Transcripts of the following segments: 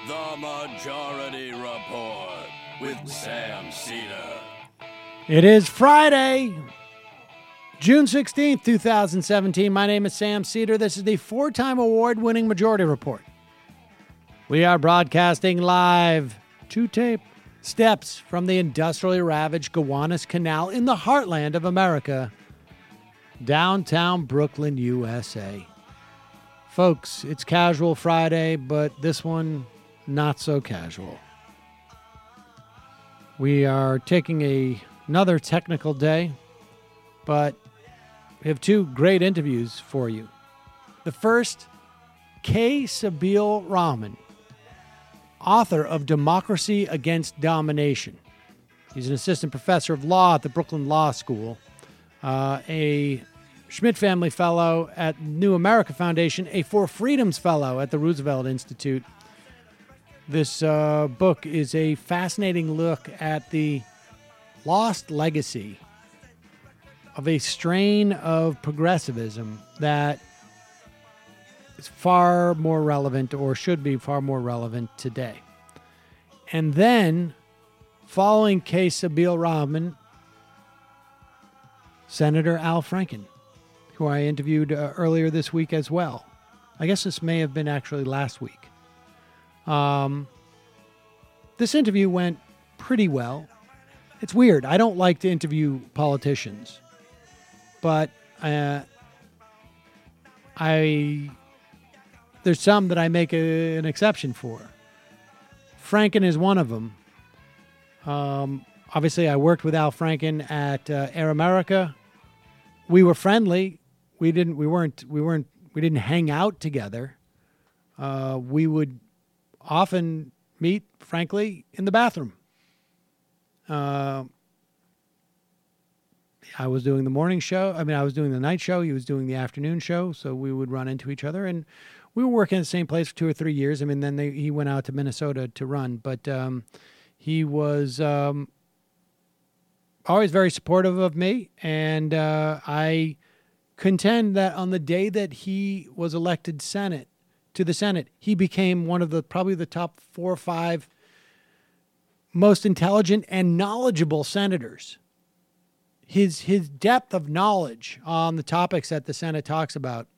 The Majority Report with Sam Cedar. It is Friday, June 16th, 2017. My name is Sam Cedar. This is the four-time award-winning Majority Report. We are broadcasting live to tape steps from the industrially ravaged Gowanus Canal in the heartland of America, downtown Brooklyn, USA. Folks, it's Casual Friday, but this one, not so casual. We are taking another technical day, but we have two great interviews for you. The first, K. Sabeel Rahman, author of Democracy Against Domination. He's an assistant professor of law at the Brooklyn Law School, a Schmidt Family Fellow at New America Foundation, a For Freedoms Fellow at the Roosevelt Institute. This book is a fascinating look at the lost legacy of a strain of progressivism that is far more relevant, or should be far more relevant today. And then, following K. Sabeel Rahman, Senator Al Franken, who I interviewed earlier this week as well. I guess this may have been actually last week. This interview went pretty well. It's weird. I don't like to interview politicians, but there's some that I make an exception for. Franken is one of them. Obviously, I worked with Al Franken at Air America. We were friendly. We didn't hang out together. We would often meet, frankly, in the bathroom. I was doing the morning show. I was doing the night show. He was doing the afternoon show. So we would run into each other, and we were working at the same place for 2 or 3 years. Then he went out to Minnesota to run, but he was always very supportive of me, and I contend that on the day that he was elected to the Senate, he became one of probably the top 4 or 5 most intelligent and knowledgeable senators. His depth of knowledge on the topics that the Senate talks about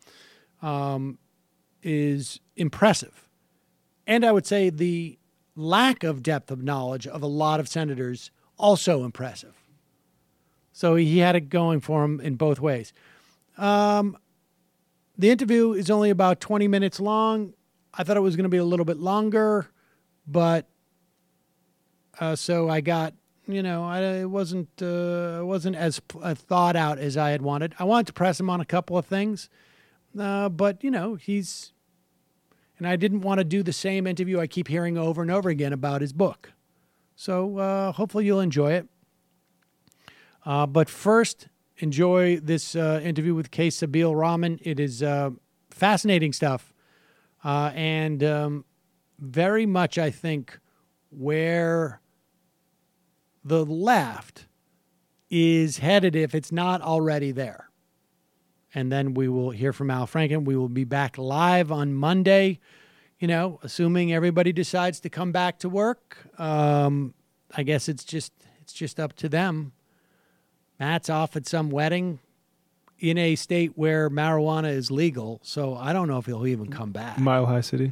is impressive. And I would say the lack of depth of knowledge of a lot of senators also impressive. So he had it going for him in both ways. The interview is only about 20 minutes long. I thought it was going to be a little bit longer, but so I got, it wasn't as thought out as I had wanted. I wanted to press him on a couple of things, but and I didn't want to do the same interview I keep hearing over and over again about his book. So hopefully you'll enjoy it. But first, enjoy this interview with K. Sabeel Rahman. It is fascinating stuff, and very much, I think, where the left is headed if it's not already there. And then we will hear from Al Franken. We will be back live on Monday, assuming everybody decides to come back to work. I guess it's just up to them. Matt's off at some wedding in a state where marijuana is legal, so I don't know if he'll even come back. Mile High City.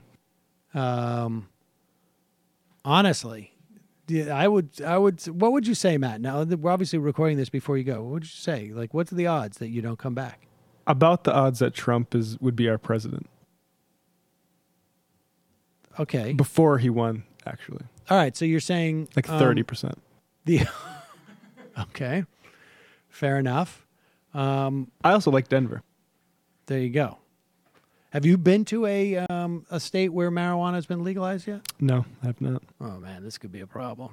Honestly, I would. What would you say, Matt? Now, we're obviously recording this before you go. What would you say? Like, what's the odds that you don't come back? About the odds that Trump would be our president. Okay. Before he won, actually. All right, so you're saying... Like 30%. Okay. Fair enough. I also like Denver. There you go. Have you been to a state where marijuana has been legalized yet? No, I have not. Oh, man, this could be a problem.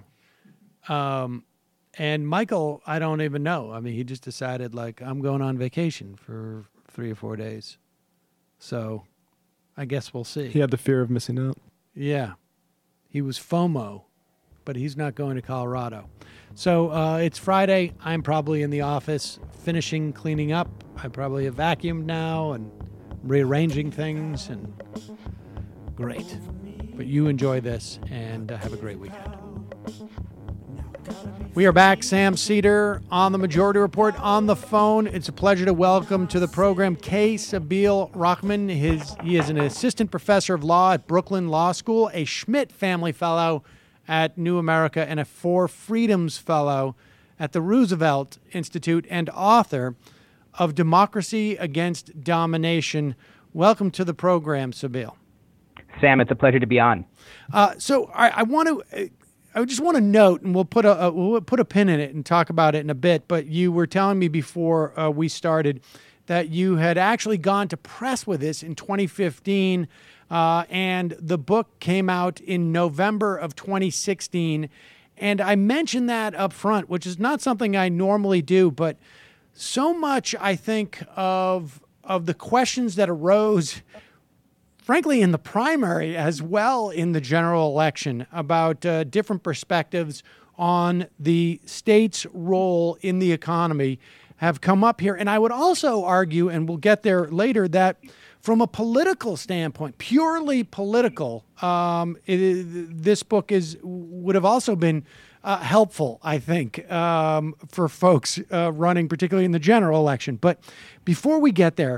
And Michael, I don't even know. He just decided, I'm going on vacation for 3 or 4 days. So I guess we'll see. He had the fear of missing out. Yeah. He was FOMO, but he's not going to Colorado. So it's Friday. I'm probably in the office finishing cleaning up. I probably have vacuumed now and rearranging things, and great. But you enjoy this and have a great weekend. We are back. Sam Seder on the Majority Report on the phone. It's a pleasure to welcome to the program Kay Sabeel Rahman. He is an assistant professor of law at Brooklyn Law School, a Schmidt Family Fellow at New America, and a Four Freedoms Fellow at the Roosevelt Institute, and author of Democracy Against Domination. Welcome to the program, Sabeel. Sam, it's a pleasure to be on. So I just want to note, and we'll put a pin in it and talk about it in a bit, but you were telling me before we started that you had actually gone to press with this in 2015, and the book came out in November of 2016. And I mentioned that up front, which is not something I normally do, but so much, I think, of the questions that arose, frankly, in the primary as well in the general election about different perspectives on the state's role in the economy have come up here. And I would also argue, and we'll get there later, that from a political standpoint, purely political, this book would have also been helpful, I think, for folks running, particularly in the general election. But before we get there,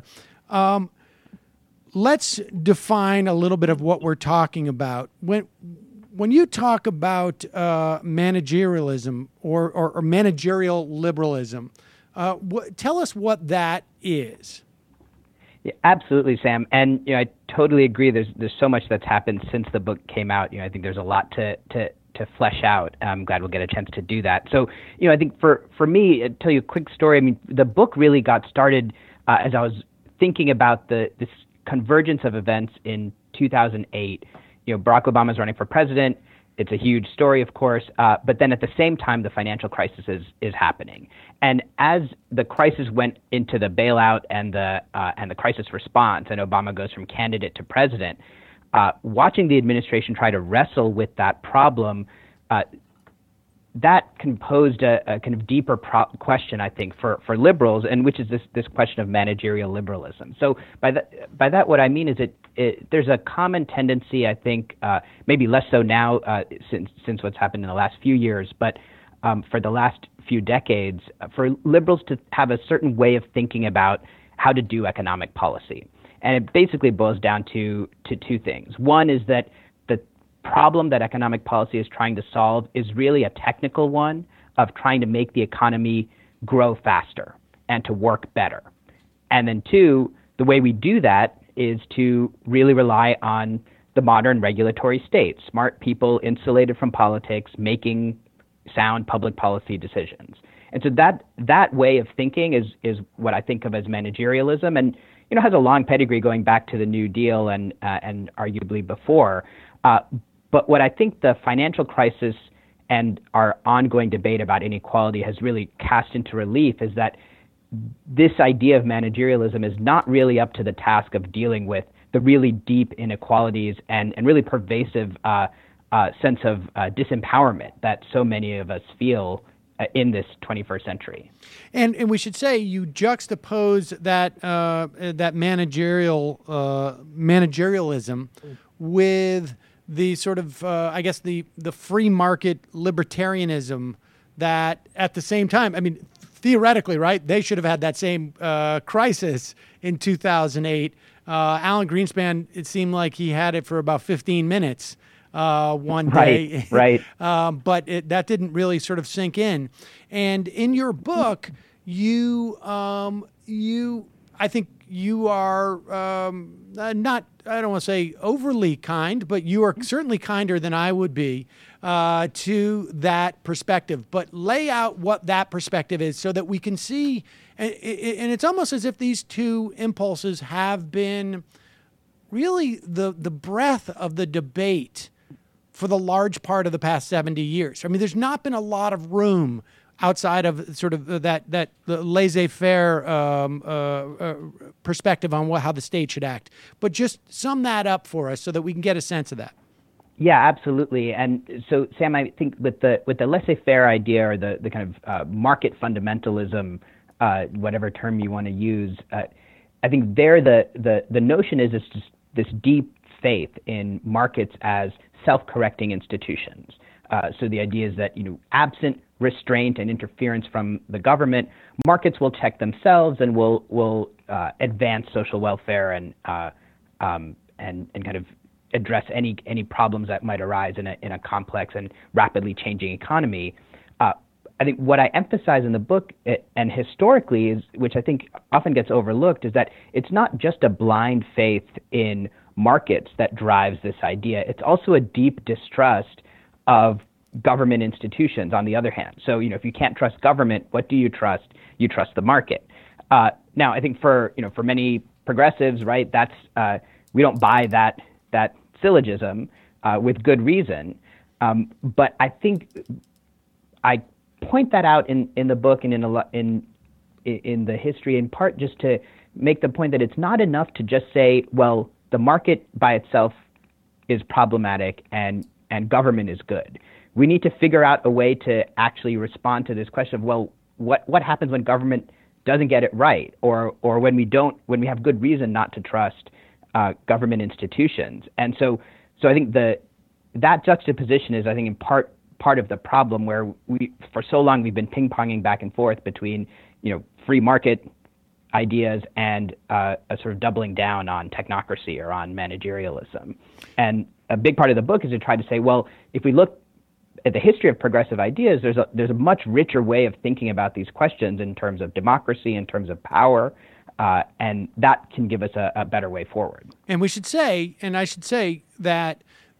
let's define a little bit of what we're talking about. When you talk about managerialism or managerial liberalism, tell us what that is. Yeah, absolutely, Sam. And I totally agree. There's so much that's happened since the book came out. I think there's a lot to flesh out. I'm glad we'll get a chance to do that. So, I think for me, I'll tell you a quick story. I mean, the book really got started as I was thinking about this convergence of events in 2008. Barack Obama's running for president. It's a huge story, of course, but then at the same time, the financial crisis is happening. And as the crisis went into the bailout and the crisis response, and Obama goes from candidate to president, watching the administration try to wrestle with that problem, that composed a kind of deeper question, I think, for liberals, and which is this question of managerial liberalism. So by that, what I mean is there's a common tendency, I think, maybe less so now since what's happened in the last few years, but for the last few decades, for liberals to have a certain way of thinking about how to do economic policy. And it basically boils down to two things. One is that the problem that economic policy is trying to solve is really a technical one of trying to make the economy grow faster and to work better. And then two, the way we do that is to really rely on the modern regulatory state, smart people insulated from politics, making sound public policy decisions. And so that way of thinking is what I think of as managerialism, and has a long pedigree going back to the New Deal and arguably before. But what I think the financial crisis and our ongoing debate about inequality has really cast into relief is that this idea of managerialism is not really up to the task of dealing with the really deep inequalities and really pervasive sense of disempowerment that so many of us feel in this 21st century. And we should say you juxtapose that managerialism with the sort of I guess the free market libertarianism that at the same time, I mean, theoretically, right, they should have had that same crisis in 2008. Alan Greenspan, it seemed like he had it for about 15 minutes one day. Right. But that didn't really sort of sink in. And in your book, I think you are not, I don't want to say overly kind, but you are certainly kinder than I would be to that perspective. But lay out what that perspective is so that we can see, and it's almost as if these two impulses have been really the breadth of the debate for the large part of the past 70 years. I mean, there's not been a lot of room outside of sort of that laissez-faire perspective on how the state should act. But just sum that up for us so that we can get a sense of that. Yeah, absolutely. And so, Sam, I think with the laissez-faire idea or the kind of market fundamentalism, whatever term you want to use, I think there the notion is it's just this deep faith in markets as self-correcting institutions. So the idea is that, absent restraint and interference from the government, markets will check themselves and will advance social welfare and kind of address any problems that might arise in a complex and rapidly changing economy. I think what I emphasize in the book and historically is, which I think often gets overlooked, is that it's not just a blind faith in markets that drives this idea. It's also a deep distrust of government institutions, on the other hand. So, if you can't trust government, what do you trust? You trust the market. Now, I think for many progressives, right, that's we don't buy that syllogism with good reason. But I think I point that out in the book and in the history, in part just to make the point that it's not enough to just say, well, the market by itself is problematic and government is good. We need to figure out a way to actually respond to this question of, well, what happens when government doesn't get it right, or when we have good reason not to trust government institutions. And so I think that juxtaposition is, I think, in part of the problem, where for so long we've been ping-ponging back and forth between free market ideas and a sort of doubling down on technocracy or on managerialism. And a big part of the book is to try to say, well, if we look at the history of progressive ideas, there's a much richer way of thinking about these questions in terms of democracy, in terms of power, and that can give us a better way forward. And I should say that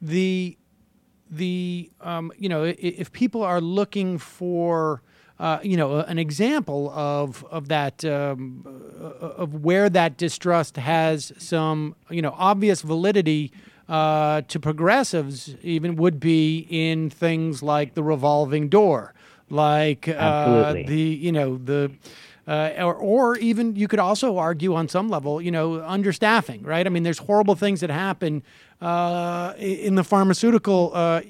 if people are looking for an example of that, of where that distrust has some obvious validity to progressives, even, would be in things like the revolving door, like or even you could also argue on some level, understaffing, right? I mean, there's horrible things that happen in the pharmaceutical,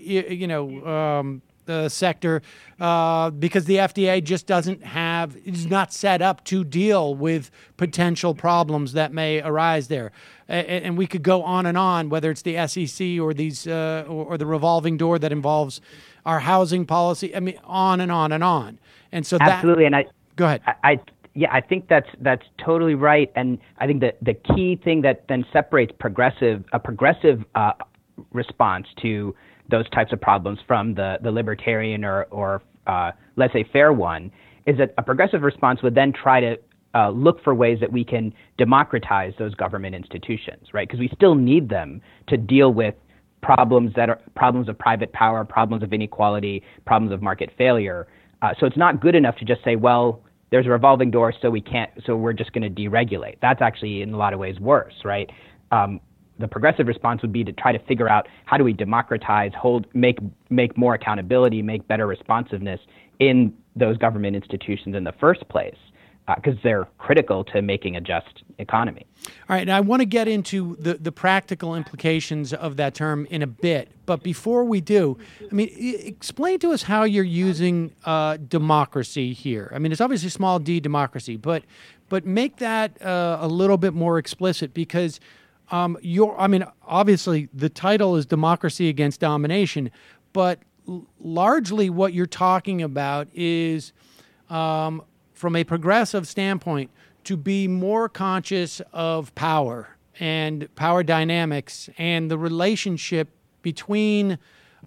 sector because the FDA just is not set up to deal with potential problems that may arise there. And we could go on, whether it's the SEC or these or the revolving door that involves our housing policy. I mean, on and on and on. And so absolutely. Go ahead. I think that's totally right. And I think that the key thing that then separates a progressive response to those types of problems from the libertarian or laissez-faire one is that a progressive response would then try to look for ways that we can democratize those government institutions, right? Because we still need them to deal with problems that are problems of private power, problems of inequality, problems of market failure. So it's not good enough to just say, well, there's a revolving door, so we're just going to deregulate. That's actually in a lot of ways worse, right? The progressive response would be to try to figure out how do we democratize, make more accountability, make better responsiveness in those government institutions in the first place, because they're critical to making a just economy. All right, now I want to get into the practical implications of that term in a bit, but before we do, I mean, explain to us how you're using democracy here. I mean, it's obviously small d democracy, but make that a little bit more explicit, because obviously the title is Democracy Against Domination, but largely what you're talking about is, from a progressive standpoint, to be more conscious of power and power dynamics and the relationship between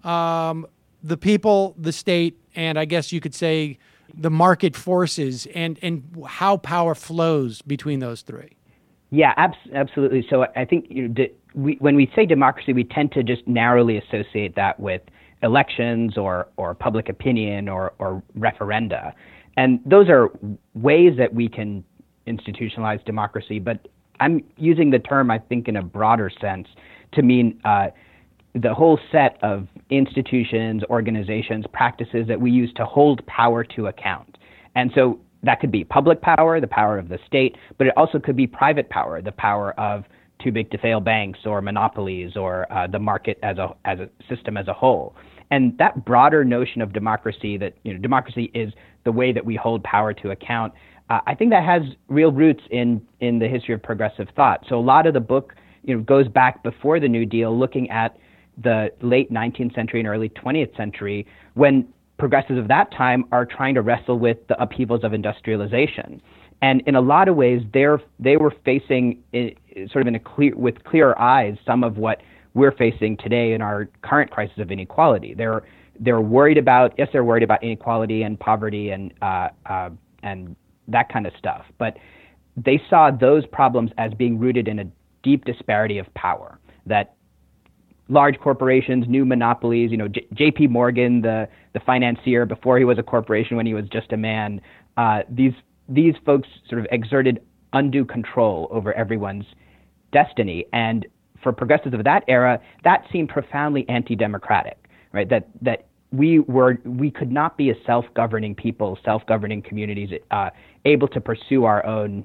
the people, the state, and I guess you could say the market forces, and how power flows between those three. Yeah, absolutely. So I think when we say democracy, we tend to just narrowly associate that with elections or public opinion or referenda. And those are ways that we can institutionalize democracy, but I'm using the term, I think, in a broader sense to mean the whole set of institutions, organizations, practices that we use to hold power to account. And so that could be public power, the power of the state, but it also could be private power, the power of too big to fail banks or monopolies or the market as a system as a whole. And that broader notion of democracy, that democracy is the way that we hold power to account, I think that has real roots in the history of progressive thought. So a lot of the book goes back before the New Deal, looking at the late 19th century and early 20th century, when progressives of that time are trying to wrestle with the upheavals of industrialization. And in a lot of ways, they were facing with clearer eyes some of what we're facing today in our current crisis of inequality. They're worried about inequality and poverty and that kind of stuff. But they saw those problems as being rooted in a deep disparity of power, that large corporations, new monopolies, J.P. Morgan, the financier before he was a corporation, when he was just a man, these folks sort of exerted undue control over everyone's destiny. And for progressives of that era, that seemed profoundly anti-democratic, right? That we could not be a self-governing people, self-governing communities, able to pursue our own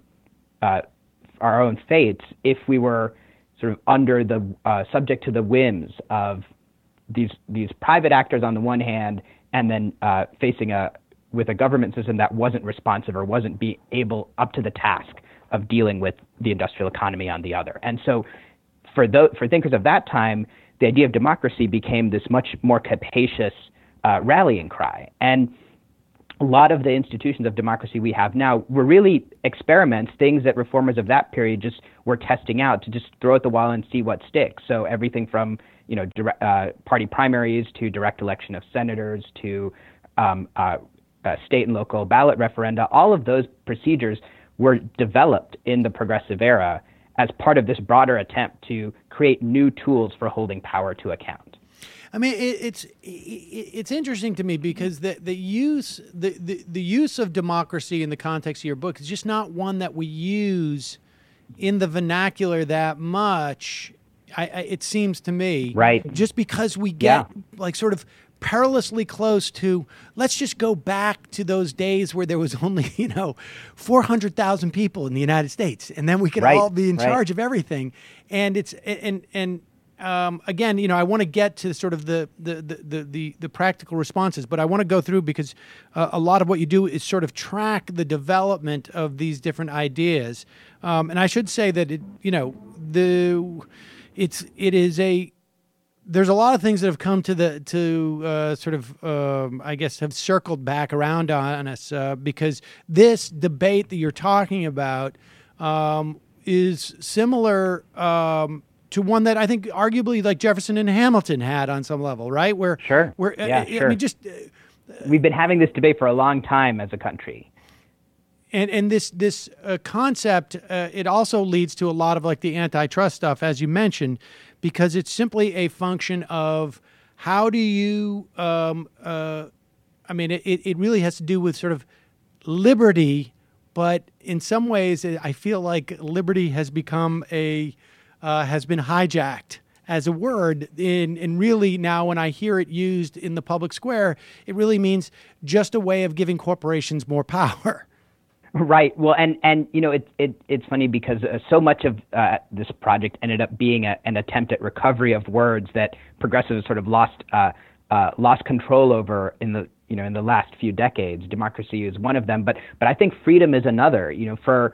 fates if we were sort of under the subject to the whims of these private actors on the one hand, and then facing with a government system that wasn't responsive or wasn't able up to the task of dealing with the industrial economy on the other. And so for thinkers of that time, the idea of democracy became this much more capacious rallying cry. And a lot of the institutions of democracy we have now were really experiments, things that reformers of that period just were testing out to just throw at the wall and see what sticks. So everything from party primaries to direct election of senators to state and local ballot referenda, all of those procedures were developed in the progressive era as part of this broader attempt to create new tools for holding power to account. I mean, it's interesting to me because the use of democracy in the context of your book is just not one that we use in the vernacular that much. It seems to me, right? Just because we get like sort of perilously close to, let's just go back to those days where there was only 400,000 people in the United States, and then we could all be in charge of everything. And it's again, I want to get to sort of the practical responses, but I want to go through because a lot of what you do is sort of track the development of these different ideas. And I should say that there's a lot of things that have come I guess have circled back around on us because this debate that you're talking about is similar to one that I think arguably like Jefferson and Hamilton had on some level, right? Sure. I mean, we've been having this debate for a long time as a country. And this concept, it also leads to a lot of like the antitrust stuff, as you mentioned, because it's simply a function of how do you, it really has to do with sort of liberty, but in some ways I feel like liberty has become has been hijacked as a word in really now when I hear it used in the public square, it really means just a way of giving corporations more power. Right. Well, and it's funny because so much of this project ended up being an attempt at recovery of words that progressives sort of lost control over in the last few decades. Democracy is one of them, but I think freedom is another. For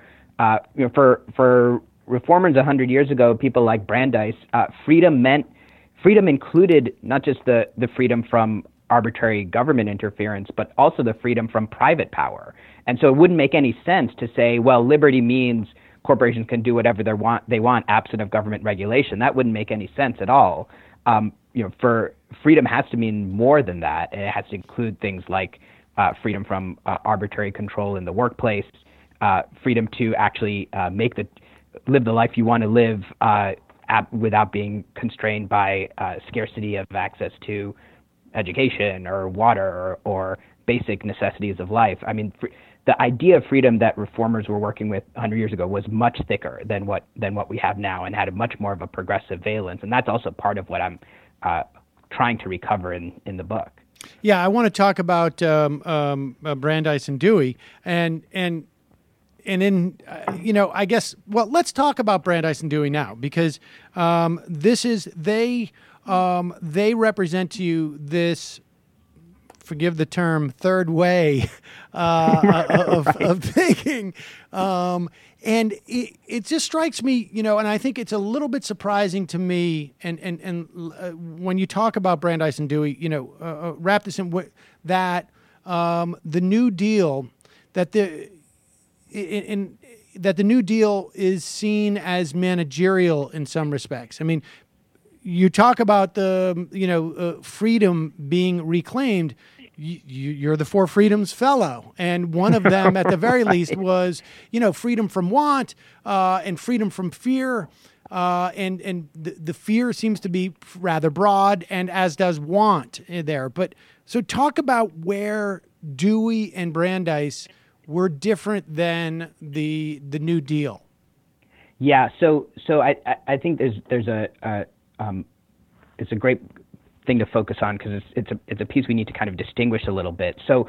reformers 100 years ago, people like Brandeis, freedom included not just the freedom from arbitrary government interference, but also the freedom from private power. And so it wouldn't make any sense to say, well, liberty means corporations can do whatever they want absent of government regulation. That wouldn't make any sense at all. For freedom has to mean more than that. It has to include things like freedom from arbitrary control in the workplace, freedom to actually live the life you want to live without being constrained by scarcity of access to education or water or basic necessities of life. I mean, the idea of freedom that reformers were working with 100 years ago was much thicker than what we have now and had a much more of a progressive valence. And that's also part of what I'm trying to recover in the book. Yeah, I want to talk about Brandeis and Dewey and in I guess, well, let's talk about Brandeis and Dewey now because they represent to you this, forgive the term, third way of thinking. And it just strikes me, and I think it's a little bit surprising to me. And when you talk about Brandeis and Dewey, wrap this in that the New Deal, that the New Deal is seen as managerial in some respects. I mean, you talk about the freedom being reclaimed. You're the Four Freedoms Fellow, and one of them, at the very least, was freedom from want and freedom from fear, and the fear seems to be rather broad, and as does want there. But so talk about where Dewey and Brandeis were different than the New Deal. Yeah, so I think there's it's a great thing to focus on because it's a piece we need to kind of distinguish a little bit. So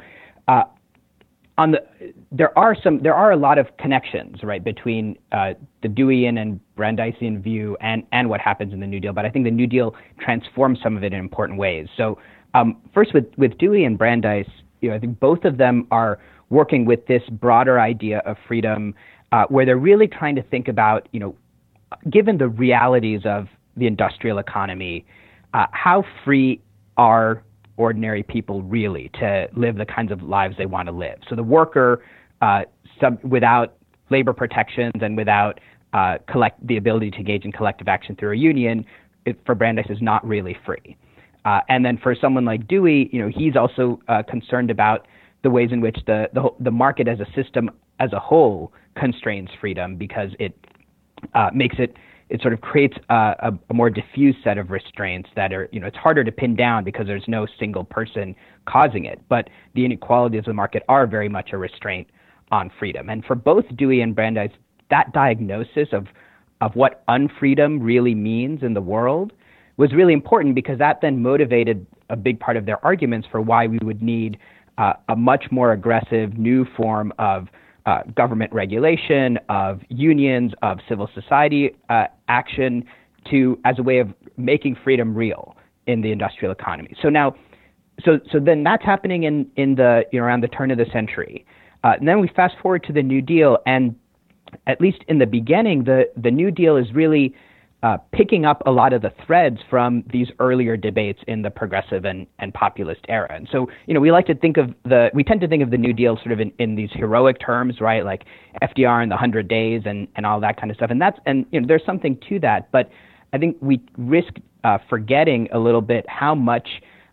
there are a lot of connections, right, between the Deweyan and Brandeisian view and what happens in the New Deal. But I think the New Deal transforms some of it in important ways. So first with Dewey and Brandeis, I think both of them are working with this broader idea of freedom, where they're really trying to think about, given the realities of the industrial economy, how free are ordinary people really to live the kinds of lives they want to live? So the worker, without labor protections and without the ability to engage in collective action through a union, for Brandeis is not really free. And then for someone like Dewey, he's also concerned about the ways in which the market as a system as a whole constrains freedom, because it sort of creates a more diffuse set of restraints that are, it's harder to pin down because there's no single person causing it. But the inequalities of the market are very much a restraint on freedom. And for both Dewey and Brandeis, that diagnosis of what unfreedom really means in the world was really important, because that then motivated a big part of their arguments for why we would need a much more aggressive new form of government regulation, of unions, of civil society action as a way of making freedom real in the industrial economy. So then that's happening in the around the turn of the century. And then we fast forward to the New Deal, and at least in the beginning, the New Deal is really picking up a lot of the threads from these earlier debates in the progressive and populist era. And so, we tend to think of the New Deal sort of in these heroic terms, right? Like FDR and the 100 Days and all that kind of stuff. And there's something to that, but I think we risk forgetting a little bit how much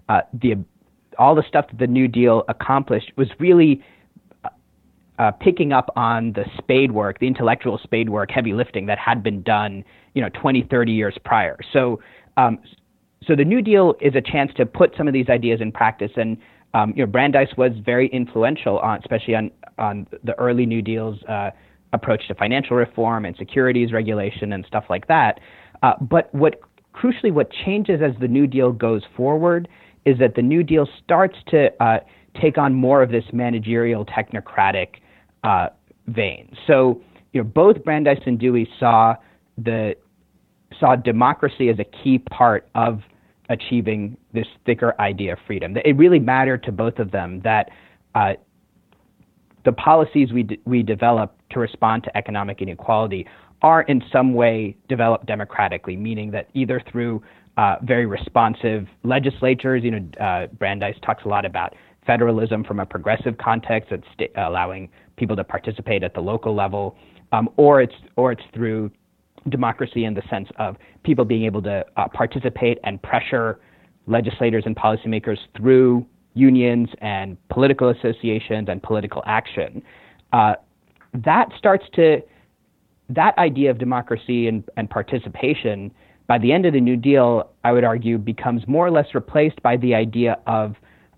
all the stuff that the New Deal accomplished was really picking up on the spade work, the intellectual spade work, heavy lifting that had been done, 20, 30 years prior. So the New Deal is a chance to put some of these ideas in practice. And, Brandeis was very influential especially on the early New Deal's approach to financial reform and securities regulation and stuff like that. But what changes as the New Deal goes forward is that the New Deal starts to take on more of this managerial technocratic vein. So, both Brandeis and Dewey saw democracy as a key part of achieving this thicker idea of freedom. It really mattered to both of them that the policies we develop to respond to economic inequality are in some way developed democratically, meaning that either through very responsive legislatures, Brandeis talks a lot about federalism from a progressive context, that's allowing people to participate at the local level, or it's through democracy in the sense of people being able to participate and pressure legislators and policymakers through unions and political associations and political action. That idea of democracy and participation, by the end of the New Deal, I would argue, becomes more or less replaced by the idea of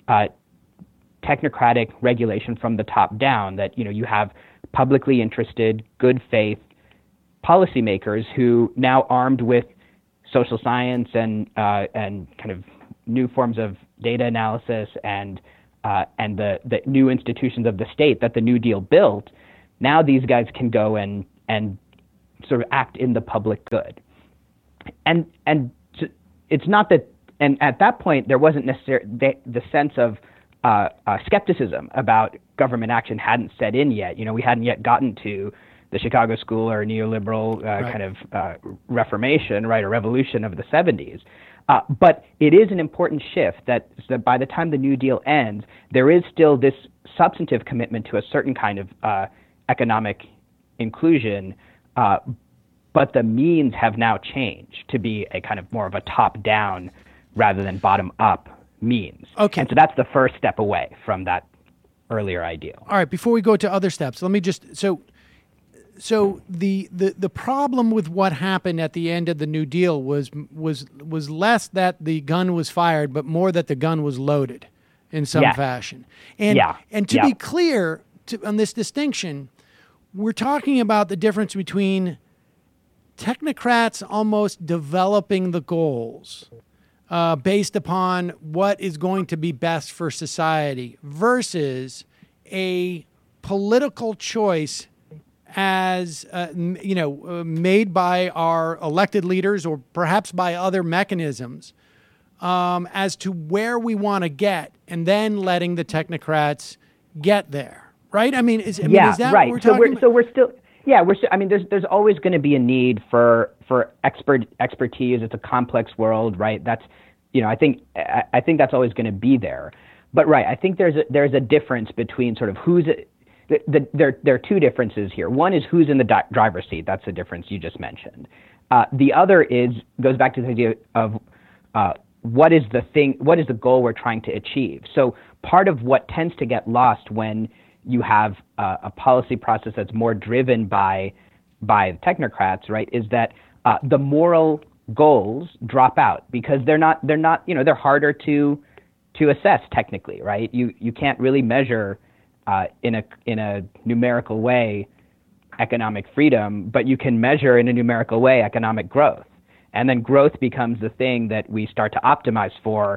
technocratic regulation from the top down, that you have publicly interested, good faith policymakers who, now armed with social science and kind of new forms of data analysis and the new institutions of the state that the New Deal built, now these guys can go and sort of act in the public good. And it's not that, and at that point there wasn't necessarily the sense of skepticism about government action hadn't set in yet. We hadn't yet gotten to the Chicago School or neoliberal kind of reformation, right, or revolution of the 70s. But it is an important shift that by the time the New Deal ends, there is still this substantive commitment to a certain kind of economic inclusion, but the means have now changed to be a kind of more of a top-down rather than bottom-up means. Okay. And so that's the first step away from that earlier ideal. All right, before we go to other steps, let me just so the problem with what happened at the end of the New Deal was less that the gun was fired, but more that the gun was loaded in some fashion. And to be clear on this distinction, we're talking about the difference between technocrats almost developing the goals based upon what is going to be best for society versus a political choice as made by our elected leaders or perhaps by other mechanisms as to where we want to get, and then letting the technocrats get there. Right? is that right. what we're talking about? So we're still. Yeah, there's always going to be a need for expertise. It's a complex world, right? That's, I think that's always going to be there. But right, I think there's a difference between sort of who's. There are two differences here. One is who's in the driver's seat. That's the difference you just mentioned. The other goes back to the idea of what is the goal we're trying to achieve. So part of what tends to get lost when you have a policy process that's more driven by technocrats, right, is that the moral goals drop out because they're harder to assess technically, right? You can't really measure in a numerical way economic freedom, but you can measure in a numerical way economic growth. And then growth becomes the thing that we start to optimize for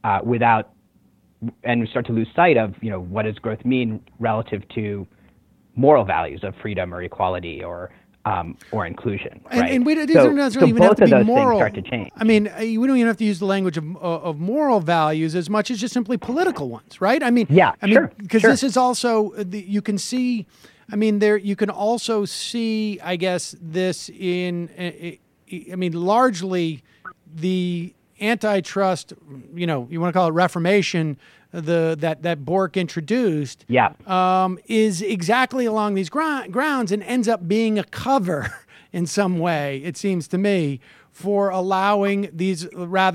and we start to lose sight of, what does growth mean relative to moral values of freedom or equality or inclusion, right? And these don't necessarily even have to be moral. Both of those things start to change. We don't even have to use the language of moral values as much as just simply political ones, right? Sure. Because this is also you can see. You can also see, I guess, this in. Largely the antitrust, you want to call it reformation, that Bork introduced, is exactly along these grounds and ends up being a cover in some way, it seems to me, for allowing these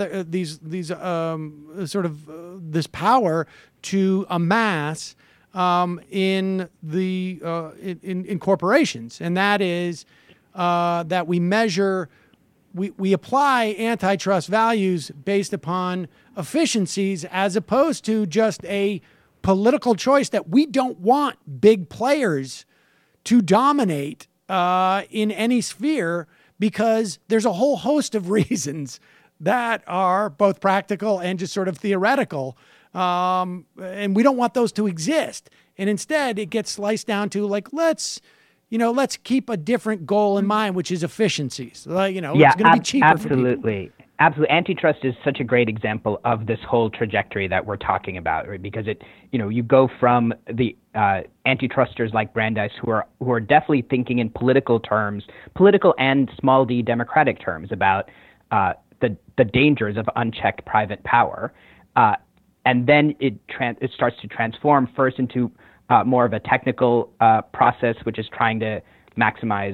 this power to amass in corporations, and that is that we measure. We apply antitrust values based upon efficiencies as opposed to just a political choice that we don't want big players to dominate in any sphere because there's a whole host of reasons that are both practical and just sort of theoretical. And we don't want those to exist. And instead, it gets sliced down to let's keep a different goal in mind, which is efficiencies. It's going to be cheaper absolutely. for people. Absolutely. Antitrust is such a great example of this whole trajectory that we're talking about, right? Because you go from the antitrusters like Brandeis who are definitely thinking in political terms, political and small d democratic terms about the dangers of unchecked private power. And then it starts to transform first into more of a technical process, which is trying to maximize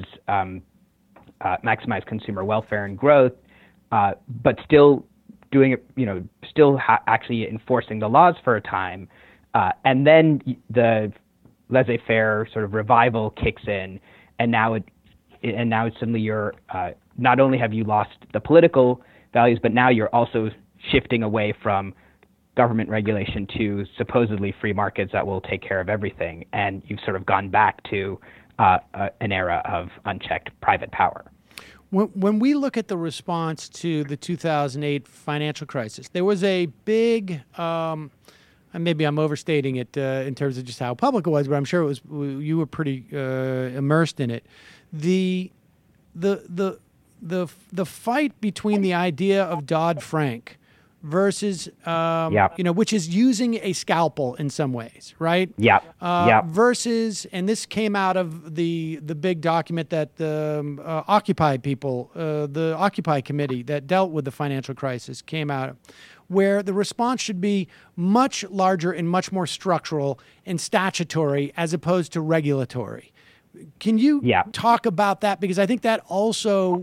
consumer welfare and growth, but still doing it, actually enforcing the laws for a time, and then the laissez-faire sort of revival kicks in, and now suddenly you're not only have you lost the political values, but now you're also shifting away from government regulation to supposedly free markets that will take care of everything, and you've sort of gone back to an era of unchecked private power. When we look at the response to the 2008 financial crisis, there was a big, and maybe I'm overstating it in terms of just how public it was, but I'm sure it was. You were pretty immersed in it. The fight between the idea of Dodd-Frank versus, which is using a scalpel in some ways, right? Versus, and this came out of the big document that the Occupy people, the Occupy committee that dealt with the financial crisis came out of, where the response should be much larger and much more structural and statutory as opposed to regulatory. Can you talk about that? Because I think that also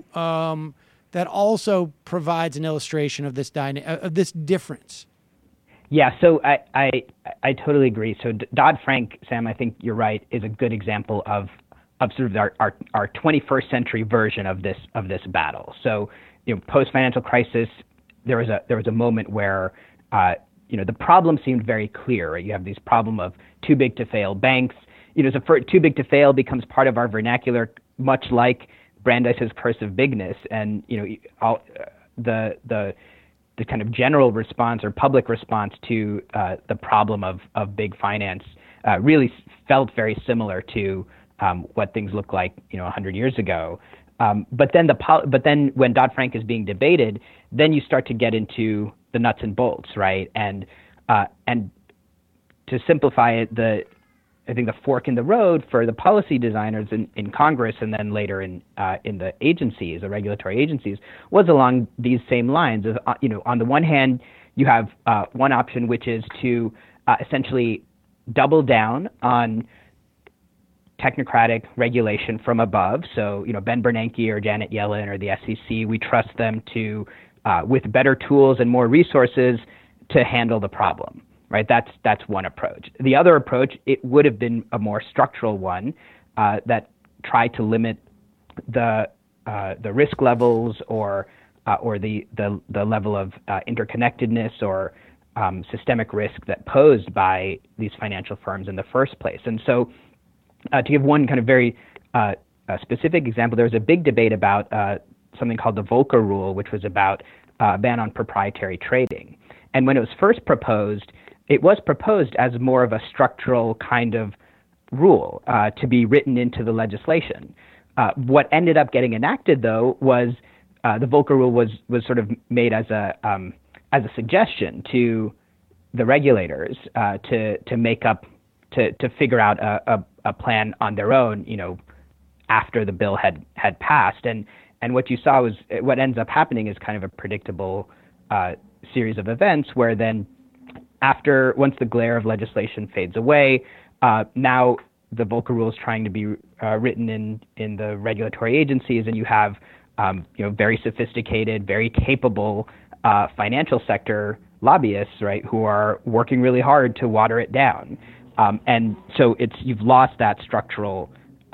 provides an illustration of this of this difference. Yeah, so I totally agree. So Dodd-Frank, Sam, I think you're right, is a good example of sort of our 21st century version of this battle. So post financial crisis, there was a moment where the problem seemed very clear. Right? You have this problem of too big to fail banks. So too big to fail becomes part of our vernacular, much like Brandeis's curse of bigness, and the kind of general response or public response to the problem of big finance really felt very similar to what things looked like 100 years ago. But then when Dodd-Frank is being debated, then you start to get into the nuts and bolts, right? And to simplify it, I think the fork in the road for the policy designers in Congress and then later in the agencies, the regulatory agencies, was along these same lines. On the one hand, you have one option, which is to essentially double down on technocratic regulation from above. So, Ben Bernanke or Janet Yellen or the SEC, we trust them to, with better tools and more resources, to handle the problem. Right, that's one approach. The other approach, it would have been a more structural one that tried to limit the risk levels or the level of interconnectedness or systemic risk that posed by these financial firms in the first place. And so, to give one kind of very specific example, there was a big debate about something called the Volcker Rule, which was about a ban on proprietary trading. And when it was first proposed, it was proposed as more of a structural kind of rule to be written into the legislation. What ended up getting enacted, though, was the Volcker Rule was sort of made as a suggestion to the regulators to make up to figure out a plan on their own, after the bill had passed. And what you saw was what ends up happening is kind of a predictable series of events where then once the glare of legislation fades away, now the Volcker Rule is trying to be written in the regulatory agencies, and you have very sophisticated, very capable financial sector lobbyists, right, who are working really hard to water it down. And so you've lost that structural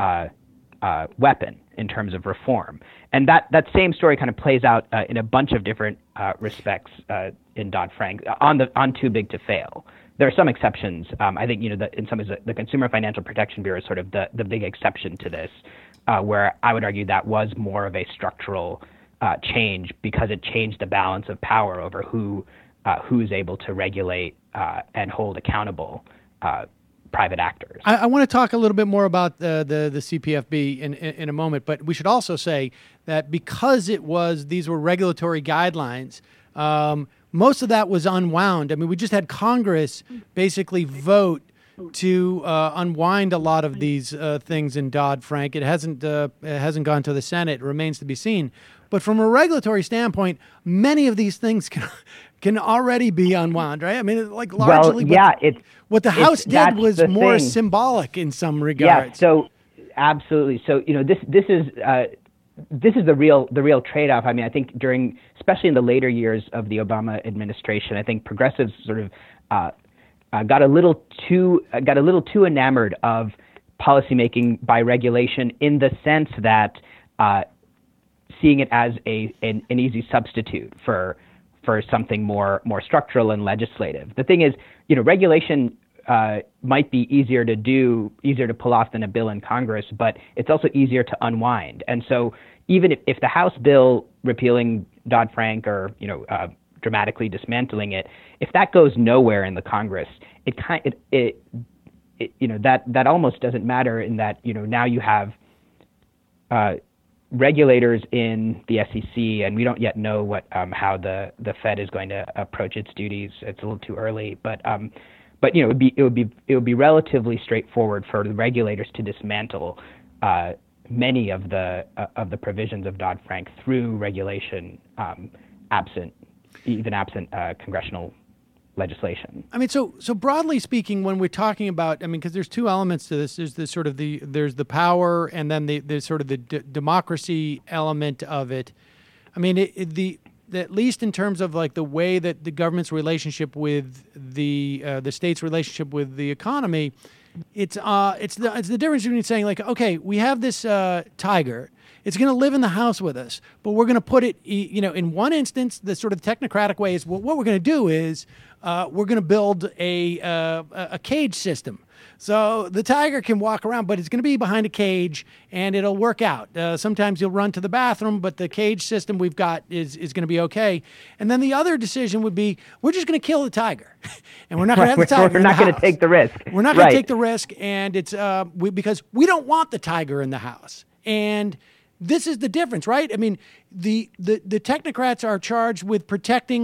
weapon in terms of reform. And that same story kind of plays out in a bunch of different respects in Dodd-Frank on too big to fail. There are some exceptions. I think in some ways the Consumer Financial Protection Bureau is sort of the big exception to this, where I would argue that was more of a structural change because it changed the balance of power over who's able to regulate and hold accountable private actors. I want to talk a little bit more about the CPFB in a moment, but we should also say that because these were regulatory guidelines, most of that was unwound. I mean, we just had Congress basically vote to unwind a lot of these things in Dodd-Frank. It hasn't gone to the Senate. It remains to be seen. But from a regulatory standpoint, many of these things can already be unwound, right? I mean, like largely, what the House did was more symbolic in some regards. Yeah. So absolutely. So this is the real trade-off. I mean, I think especially in the later years of the Obama administration, I think progressives sort of got a little too enamored of policymaking by regulation in the sense that seeing it as an easy substitute for something more structural and legislative. The thing is, regulation might be easier to pull off than a bill in Congress, but it's also easier to unwind. And so even if the House bill repealing Dodd-Frank or dramatically dismantling it, if that goes nowhere in the Congress, that almost doesn't matter in that now you have regulators in the SEC, and we don't yet know what how the Fed is going to approach its duties. It's a little too early, but it would be relatively straightforward for the regulators to dismantle many of the provisions of Dodd-Frank through regulation, absent congressional legislation. I mean, so broadly speaking, when we're talking about, I mean, because there's two elements to this. There's there's the power, and then there's sort of the democracy element of it. I mean, at least in terms of like the way that the government's relationship with the state's relationship with the economy, it's the difference between saying like, okay, we have this tiger. It's going to live in the house with us, but we're going to put it, in one instance, the sort of technocratic way is, well, what we're going to do is we're going to build a cage system. So the tiger can walk around, but it's going to be behind a cage, and it'll work out. Sometimes you'll run to the bathroom, but the cage system we've got is going to be okay. And then the other decision would be, we're just going to kill the tiger, and we're not going to have the tiger. We're not going to take the risk. We're not going to take the risk, and it's because we don't want the tiger in the house. And this is the difference, right? I mean, the technocrats are charged with protecting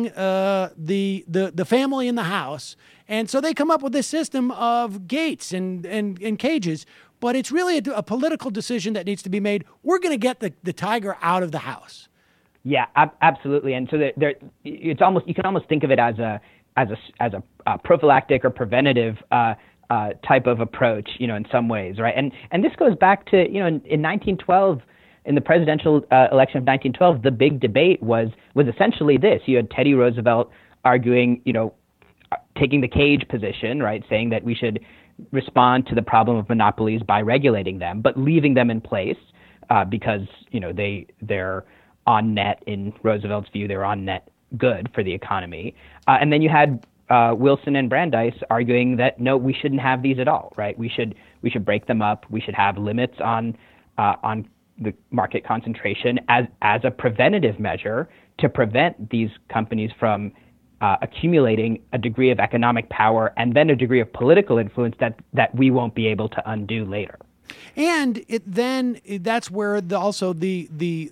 the family in the house, and so they come up with this system of gates and cages. But it's really a political decision that needs to be made. We're going to get the tiger out of the house. Yeah, absolutely. And so it's almost, you can almost think of it as a prophylactic or preventative type of approach, in some ways, right? And this goes back to in 1912. In the presidential election of 1912, the big debate was essentially this. You had Teddy Roosevelt arguing, taking the cage position, right, saying that we should respond to the problem of monopolies by regulating them, but leaving them in place because, they're on net, in Roosevelt's view, they're on net good for the economy. And then you had Wilson and Brandeis arguing that, no, we shouldn't have these at all, right? We should break them up. We should have limits on the market concentration as a preventative measure to prevent these companies from accumulating a degree of economic power and then a degree of political influence that we won't be able to undo later. And that's where also the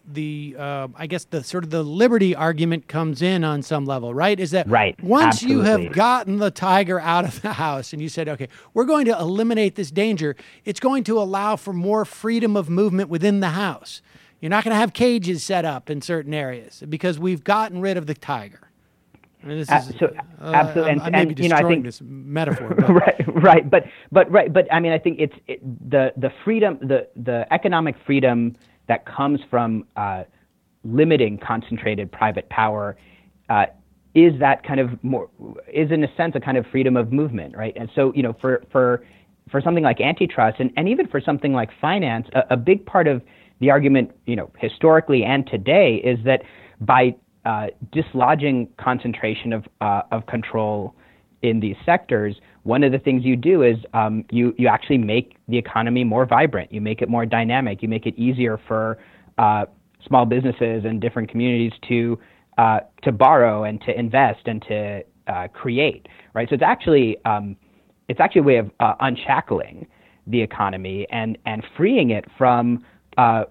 I guess the sort of the liberty argument comes in on some level, right? Is that right? Once Absolutely. You have gotten the tiger out of the house and you said, okay, we're going to eliminate this danger, it's going to allow for more freedom of movement within the house. You're not going to have cages set up in certain areas because we've gotten rid of the tiger. I mean, this is, absolutely, I may be destroying I think this metaphor. But. right, but I mean, I think the freedom, the economic freedom that comes from limiting concentrated private power is that kind of is in a sense a kind of freedom of movement, right? And so for something like antitrust and even for something like finance, a big part of the argument, historically and today, is that by dislodging concentration of control in these sectors, one of the things you do is you actually make the economy more vibrant. You make it more dynamic. You make it easier for small businesses and different communities to borrow and to invest and to create. Right. So it's actually a way of unshackling the economy and freeing it from a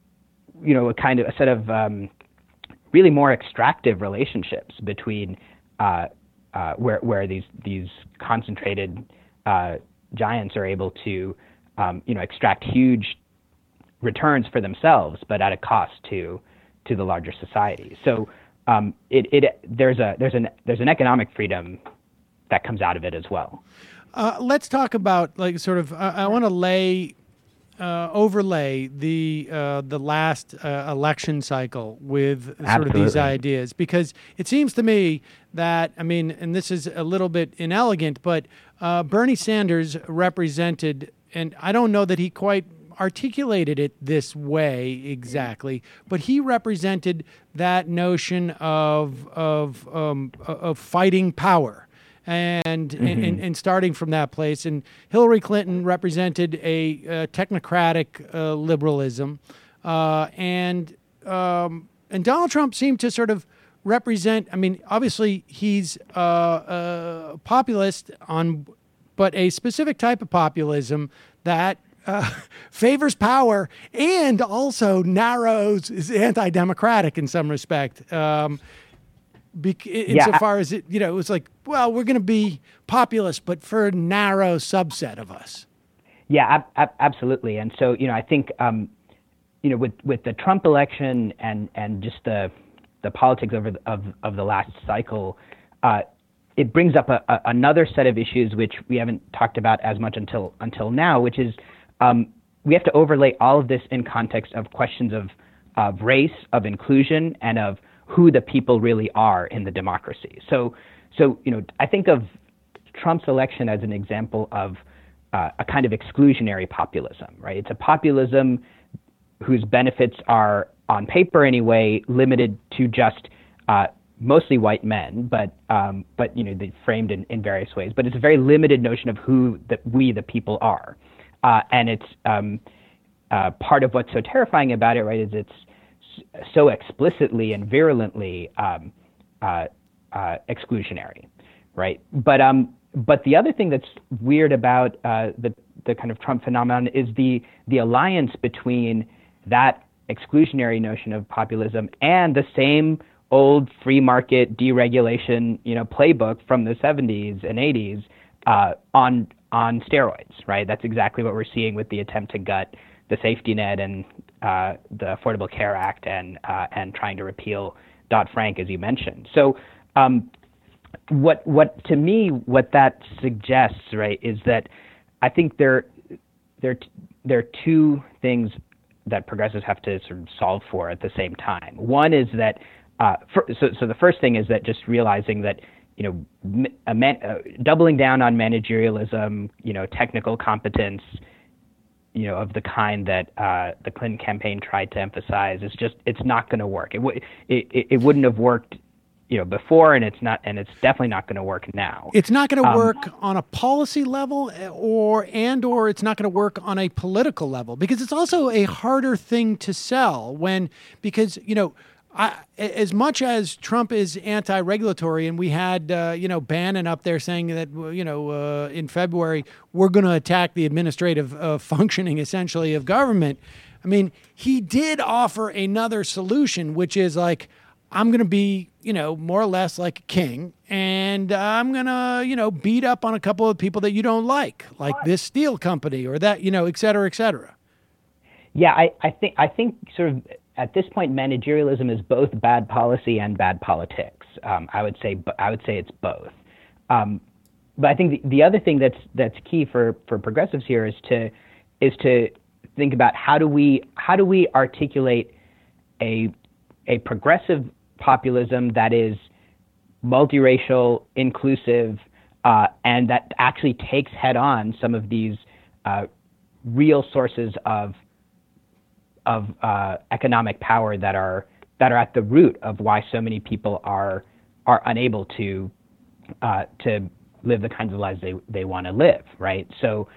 set of really more extractive relationships between where these concentrated giants are able to extract huge returns for themselves, but at a cost to the larger society. So there's an economic freedom that comes out of it as well. Let's talk about I want to overlay the last election cycle with sort of these ideas, because it seems to me that, and this is a little bit inelegant, but Bernie Sanders represented, and I don't know that he quite articulated it this way exactly, but he represented that notion of fighting power. And starting from that place, and Hillary Clinton represented a technocratic liberalism, and Donald Trump seemed to sort of represent. Obviously he's a populist but a specific type of populism that favors power and also narrows, is anti-democratic in some respect. Insofar as it was like, well, we're going to be populist, but for a narrow subset of us. Yeah, absolutely. And so, I think, with the Trump election and just the politics of the last cycle, it brings up another set of issues which we haven't talked about as much until now, which is we have to overlay all of this in context of questions of race, of inclusion, and of who the people really are in the democracy. So I think of Trump's election as an example of a kind of exclusionary populism, right? It's a populism whose benefits are, on paper anyway, limited to just mostly white men, but they framed in various ways. But it's a very limited notion of who we the people are, and it's part of what's so terrifying about it, right? Is it's so explicitly and virulently exclusionary, right? But the other thing that's weird about the kind of Trump phenomenon is the alliance between that exclusionary notion of populism and the same old free market deregulation, playbook from the 70s and 80s on steroids, right? That's exactly what we're seeing with the attempt to gut the safety net and the Affordable Care Act and trying to repeal Dodd-Frank, as you mentioned. So what that suggests, right, is that I think there are two things that progressives have to sort of solve for at the same time. One is that so the first thing is that just realizing that doubling down on managerialism, technical competence, of the kind that the Clinton campaign tried to emphasize it's not going to work. It wouldn't have worked before, and it's definitely not going to work now. It's not going to work on a policy level, or it's not going to work on a political level, because it's also a harder thing to sell because as much as Trump is anti-regulatory, and we had Bannon up there saying that in February we're going to attack the administrative functioning essentially of government. I mean, he did offer another solution, which is like, I'm going to be, more or less like a king, and I'm going to, beat up on a couple of people that you don't like this steel company or that, et cetera, et cetera. Yeah, I think sort of at this point, managerialism is both bad policy and bad politics. I would say it's both. But I think the other thing that's key for progressives here is to think about how do we articulate a progressive populism that is multiracial, inclusive, and that actually takes head on some of these real sources of economic power that are at the root of why so many people are unable to live the kinds of lives they want to live, right? So,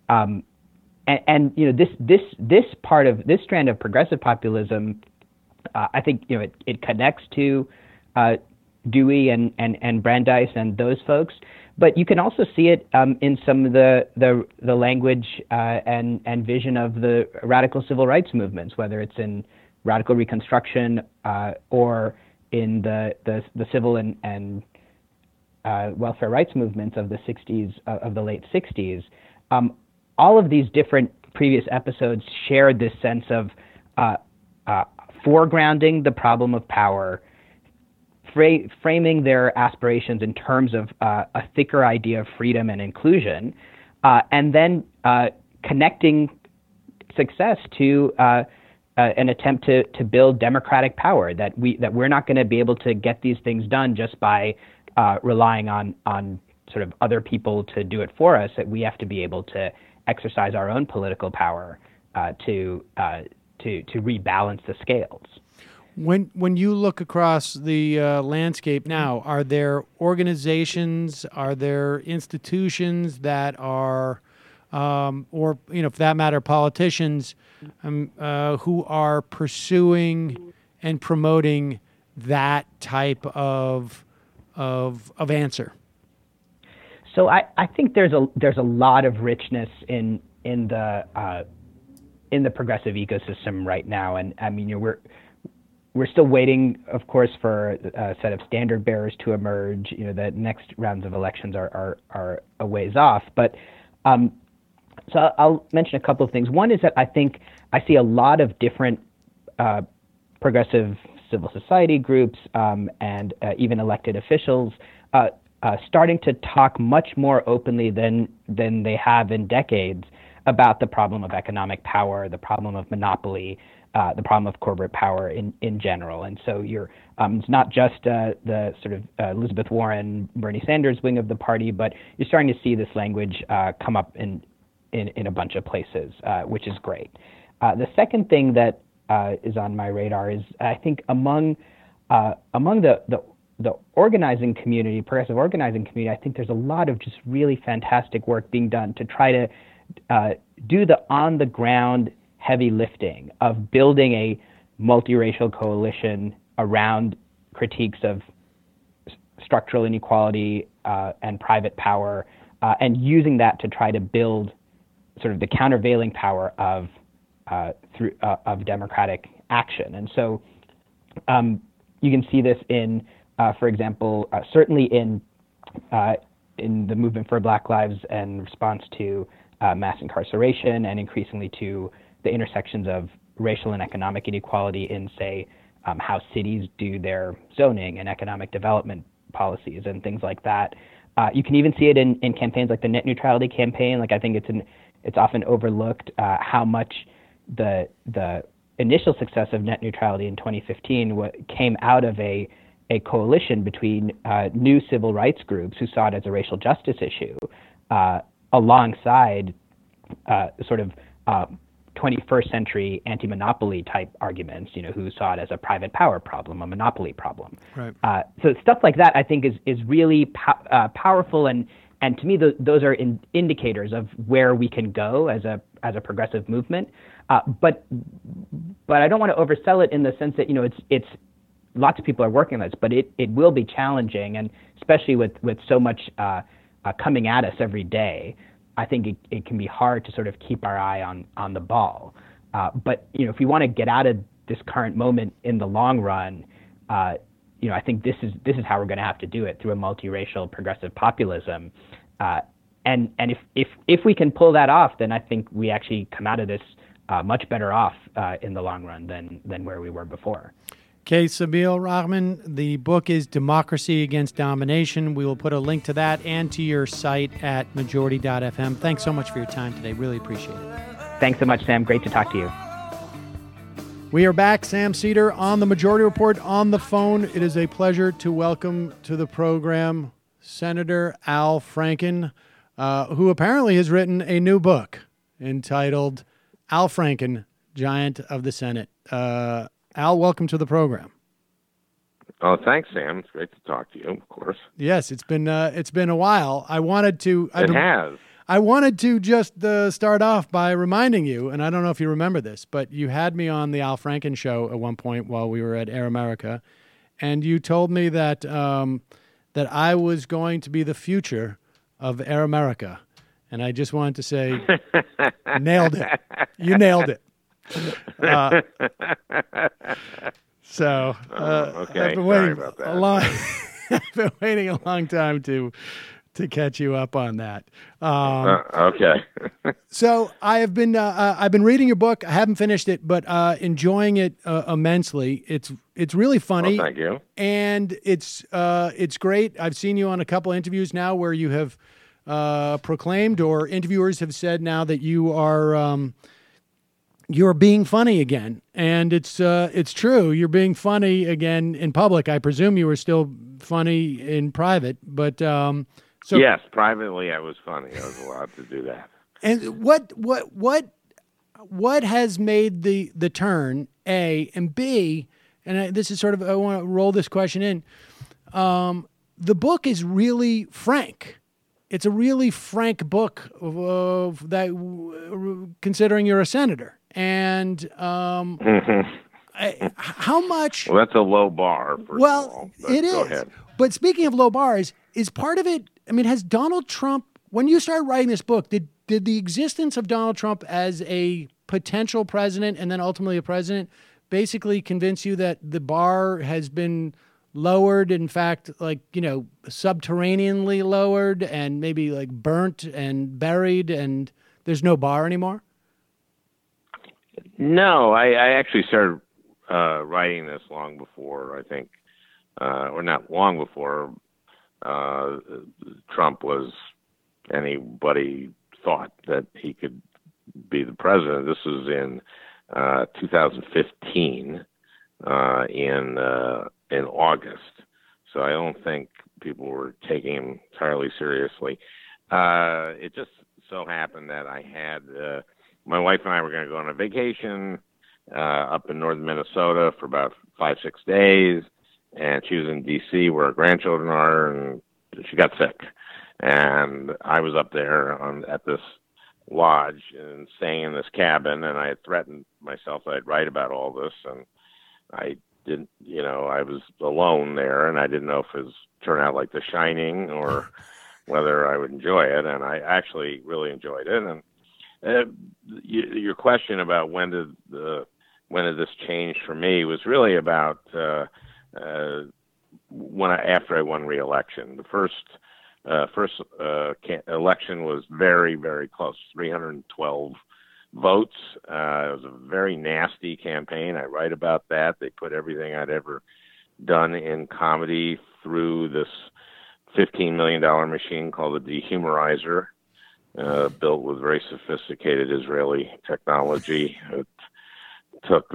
this part of this strand of progressive populism, I think it connects to Dewey and Brandeis and those folks, but you can also see it in some of the language and vision of the radical civil rights movements, whether it's in radical Reconstruction or in the civil and welfare rights movements of the 60s, of the late 60s. All of these different previous episodes shared this sense of foregrounding the problem of power, framing their aspirations in terms of a thicker idea of freedom and inclusion, and then connecting success to an attempt to build democratic power, that we're not going to be able to get these things done just by relying on sort of other people to do it for us, that we have to be able to exercise our own political power to rebalance the scales. When you look across the landscape now, are there organizations, are there institutions that are, or for that matter, politicians who are pursuing and promoting that type of answer? So I think there's a lot of richness in in the progressive ecosystem right now. And I mean, we're still waiting, of course, for a set of standard bearers to emerge. The next rounds of elections are a ways off. But so I'll mention a couple of things. One is that I think I see a lot of different progressive civil society groups and even elected officials starting to talk much more openly than they have in decades about the problem of economic power, the problem of monopoly, the problem of corporate power in general. And so it's not just the sort of Elizabeth Warren, Bernie Sanders wing of the party, but you're starting to see this language come up in a bunch of places, which is great. The second thing that is on my radar is I think among the organizing community, progressive organizing community, I think there's a lot of just really fantastic work being done to try to do the on-the-ground heavy lifting of building a multiracial coalition around critiques of structural inequality and private power, and using that to try to build sort of the countervailing power of democratic action. And so you can see this in, for example, certainly in the movement for Black Lives and response to mass incarceration, and increasingly to the intersections of racial and economic inequality in, say, how cities do their zoning and economic development policies and things like that. You can even see it in campaigns like the net neutrality campaign. Like, I think it's often overlooked how much the initial success of net neutrality in 2015 came out of a coalition between new civil rights groups who saw it as a racial justice issue, alongside sort of 21st century anti-monopoly type arguments, who saw it as a private power problem, a monopoly problem. Right. So stuff like that, I think, is really powerful, and to me, those are indicators of where we can go as a progressive movement. But I don't want to oversell it in the sense that it's lots of people are working on this, but it will be challenging, and especially with so much coming at us every day. I think it can be hard to sort of keep our eye on the ball. But if we want to get out of this current moment in the long run, I think this is how we're going to have to do it, through a multiracial progressive populism. And if we can pull that off, then I think we actually come out of this much better off in the long run than where we were before. Okay, Sabeel Rahman, the book is Democracy Against Domination. We will put a link to that and to your site at majority.fm. Thanks so much for your time today. Really appreciate it. Thanks so much, Sam. Great to talk to you. We are back. Sam Seder on the Majority Report on the phone. It is a pleasure to welcome to the program Senator Al Franken, who apparently has written a new book entitled Al Franken, Giant of the Senate. Al, welcome to the program. Oh, thanks, Sam. It's great to talk to you, of course. Yes, it's been a while. I wanted to just start off by reminding you, and I don't know if you remember this, but you had me on the Al Franken show at one point while we were at Air America, and you told me that that I was going to be the future of Air America, and I just wanted to say, nailed it. You nailed it. Okay. I've been waiting I've been waiting a long time to catch you up on that. Okay. So I've been reading your book. I haven't finished it, but enjoying it immensely. It's really funny. Oh, thank you. And it's great. I've seen you on a couple interviews now where you have proclaimed, or interviewers have said now, that you are you're being funny again, and it's true. You're being funny again in public. I presume you were still funny in private, but so yes, privately I was funny. I was allowed to do that. And what has made the turn, A, and B, and this is sort of, I want to roll this question in. The book is really frank. It's a really frank book of that, considering you're a senator. And how much? Well, that's a low bar. First of all, it is. Go ahead. But speaking of low bars, is part of it? I mean, has Donald Trump when you started writing this book, did the existence of Donald Trump as a potential president and then ultimately a president basically convince you that the bar has been lowered, in fact, like, subterraneanly lowered and maybe like burnt and buried, and there's no bar anymore? No, I actually started writing this long before, I think, or not long before Trump was anybody thought that he could be the president. This was in 2015 in August. So I don't think people were taking him entirely seriously. It just so happened that I had my wife and I were going to go on a vacation up in northern Minnesota for about 5-6 days, and she was in D.C. where our grandchildren are, and she got sick. And I was up there at this lodge and staying in this cabin, and I had threatened myself that I'd write about all this, and I didn't, I was alone there, and I didn't know if it was turn out like The Shining or whether I would enjoy it, and I actually really enjoyed it. And your question about when did this change for me was really about after I won re-election. The first election was very, very close, 312 votes. It was a very nasty campaign. I write about that. They put everything I'd ever done in comedy through this $15 million machine called the Dehumorizer, built with very sophisticated Israeli technology. It took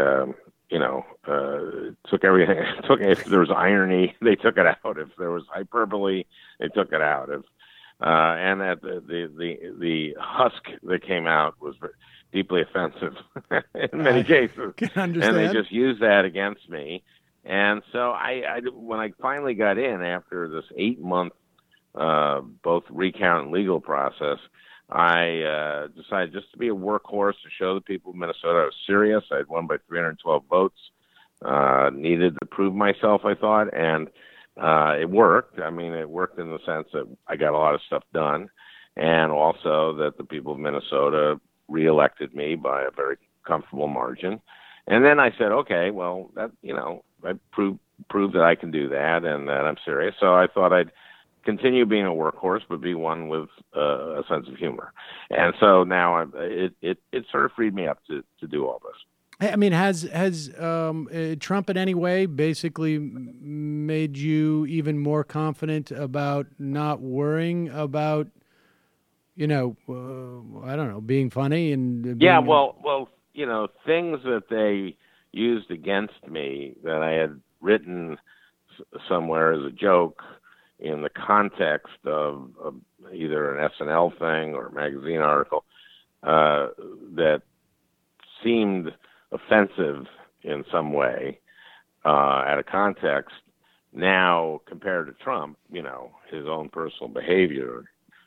took everything. If there was irony, they took it out. If there was hyperbole, they took it out. And that the husk that came out was deeply offensive in many cases. Can understand. And they just used that against me. And so I when I finally got in after this 8-month both recount and legal process, I decided just to be a workhorse to show the people of Minnesota I was serious. I had won by 312 votes. Needed to prove myself, I thought, and it worked. I mean, it worked in the sense that I got a lot of stuff done, and also that the people of Minnesota reelected me by a very comfortable margin. And then I said, okay, well, that I proved that I can do that and that I'm serious. So I thought I'd continue being a workhorse, but be one with a sense of humor. And so now it sort of freed me up to do all this. I mean, has Trump in any way basically made you even more confident about not worrying about, I don't know, being funny and being well, things that they used against me that I had written somewhere as a joke in the context of either an SNL thing or a magazine article that seemed offensive in some way out of context. Now, compared to Trump, his own personal behavior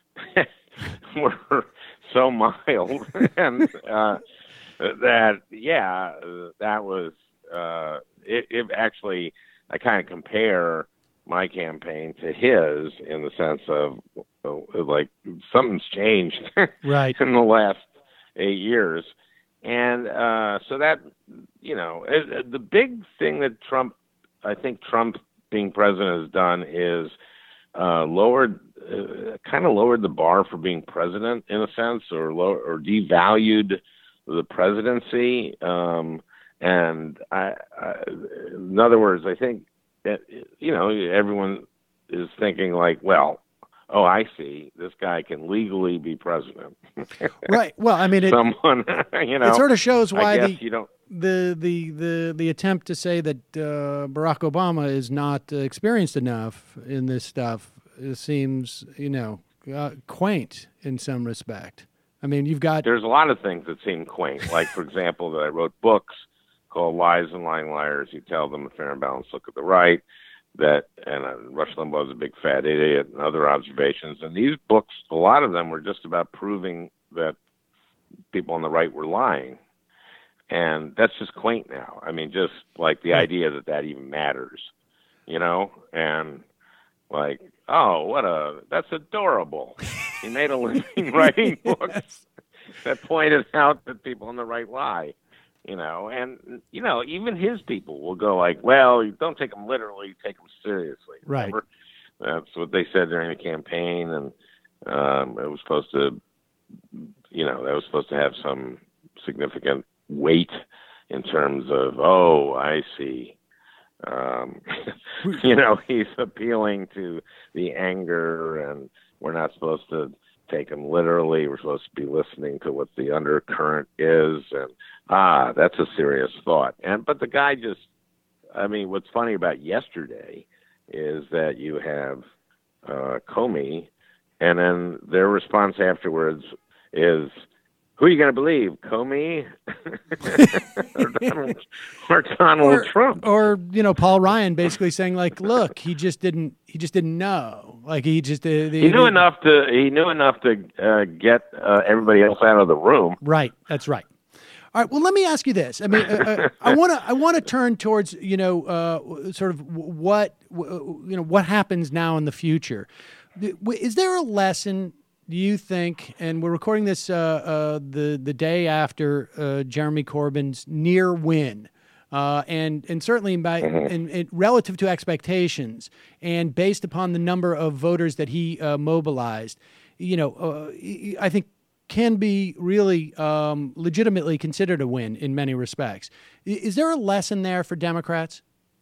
were so mild, and that was it. Actually, I kind of compare my campaign to his in the sense of like something's changed right in the last 8 years. And so that, the big thing that I think Trump being president has done is lowered the bar for being president in a sense, or devalued the presidency. And in other words, I think that, everyone is thinking like, well, oh, I see. This guy can legally be president. Right. Well, I mean, it sort of shows why the attempt to say that Barack Obama is not experienced enough in this stuff seems, quaint in some respect. I mean, there's a lot of things that seem quaint. Like, for example, that I wrote books called Lies and Lying Liars. You tell them a fair and balanced look at the right. Rush Limbaugh's a big fat idiot, and other observations. And these books, a lot of them were just about proving that people on the right were lying. And that's just quaint now. I mean, just like the idea that even matters, and like, oh, that's adorable. He made a living writing books that pointed out that people in the right lie. And even his people will go like, well, you don't take them literally, take them seriously. Right. Remember? That's what they said during the campaign, and it was supposed to, that was supposed to have some significant weight in terms of, oh, I see. He's appealing to the anger, and we're not supposed to take him literally. We're supposed to be listening to what the undercurrent is, and that's a serious thought. But the guy what's funny about yesterday is that you have Comey, and then their response afterwards is, who are you going to believe, Comey or Donald Trump? Or Paul Ryan basically saying like, look, he just didn't know. Like he knew enough to get everybody else out of the room. Right. That's right. All right. Well, let me ask you this. I mean, I want to turn towards sort of what happens now in the future. Is there a lesson, do you think? And we're recording this the day after Jeremy Corbyn's near win, and certainly in relative to expectations, and based upon the number of voters that he mobilized, I think can be really legitimately considered a win in many respects. Is there a lesson there for Democrats?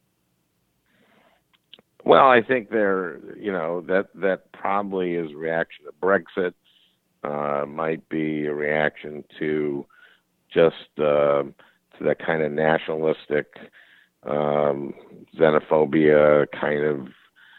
Well, I think that probably is a reaction to Brexit, might be a reaction to just to that kind of nationalistic xenophobia kind of,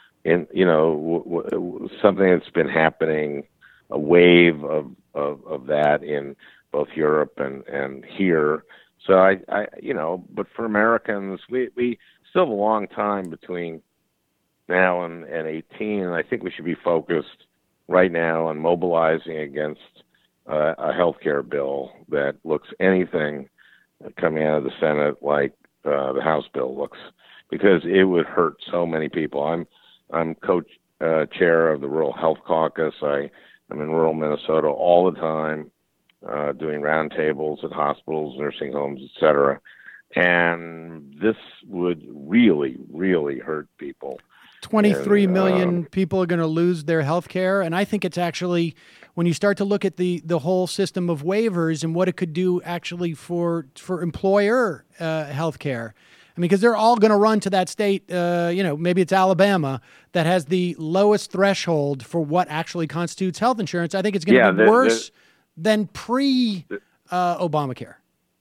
something that's been happening, a wave of that in both Europe and here. So but for Americans, we still have a long time between now and 18, and I think we should be focused right now on mobilizing against a health care bill that looks anything coming out of the Senate like the House bill looks, because it would hurt so many people. I'm chair of the Rural Health Caucus. I'm in rural Minnesota all the time, doing roundtables at hospitals, nursing homes, etc. And this would really, really hurt people. 23 million people are going to lose their health care. And I think it's actually, when you start to look at the whole system of waivers and what it could do actually for employer health care. I mean, because they're all going to run to that state, maybe it's Alabama, that has the lowest threshold for what actually constitutes health insurance. I think it's going to be worse than pre-Obamacare.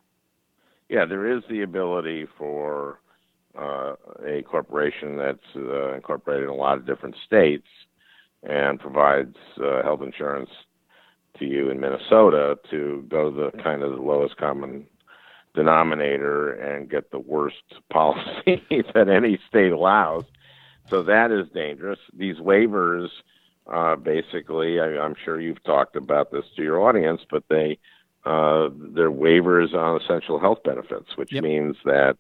There is the ability for a corporation that's incorporated in a lot of different states and provides health insurance to you in Minnesota to go to the kind of the lowest common denominator and get the worst policy that any state allows. So that is dangerous. These waivers, basically, I'm sure you've talked about this to your audience, but they're waivers on essential health benefits, which means that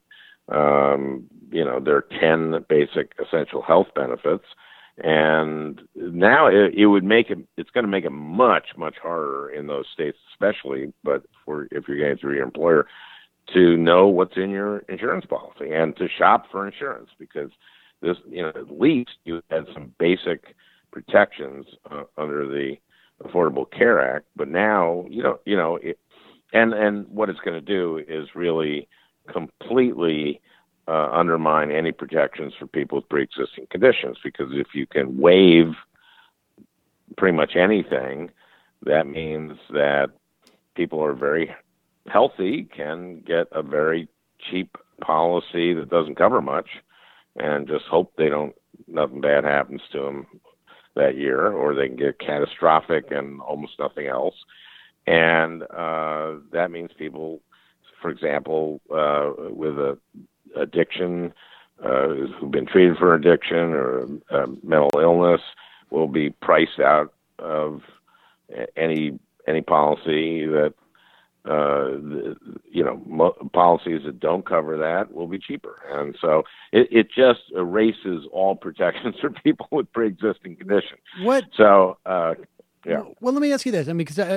there are 10 basic essential health benefits, and now it's going to make it much, much harder in those states, especially, but if you're getting through your employer, to know what's in your insurance policy and to shop for insurance, because this, at least you had some basic protections under the Affordable Care Act, but now and what it's going to do is really completely undermine any protections for people with pre-existing conditions, because if you can waive pretty much anything, that means that people are very healthy can get a very cheap policy that doesn't cover much and just hope nothing bad happens to them that year, or they can get catastrophic and almost nothing else. And that means people, for example, with a addiction, who've been treated for addiction or mental illness, will be priced out of any policy that policies that don't cover that will be cheaper. And so it just erases all protections for people with pre-existing conditions. What? So Yeah. Well, let me ask you this. I mean, because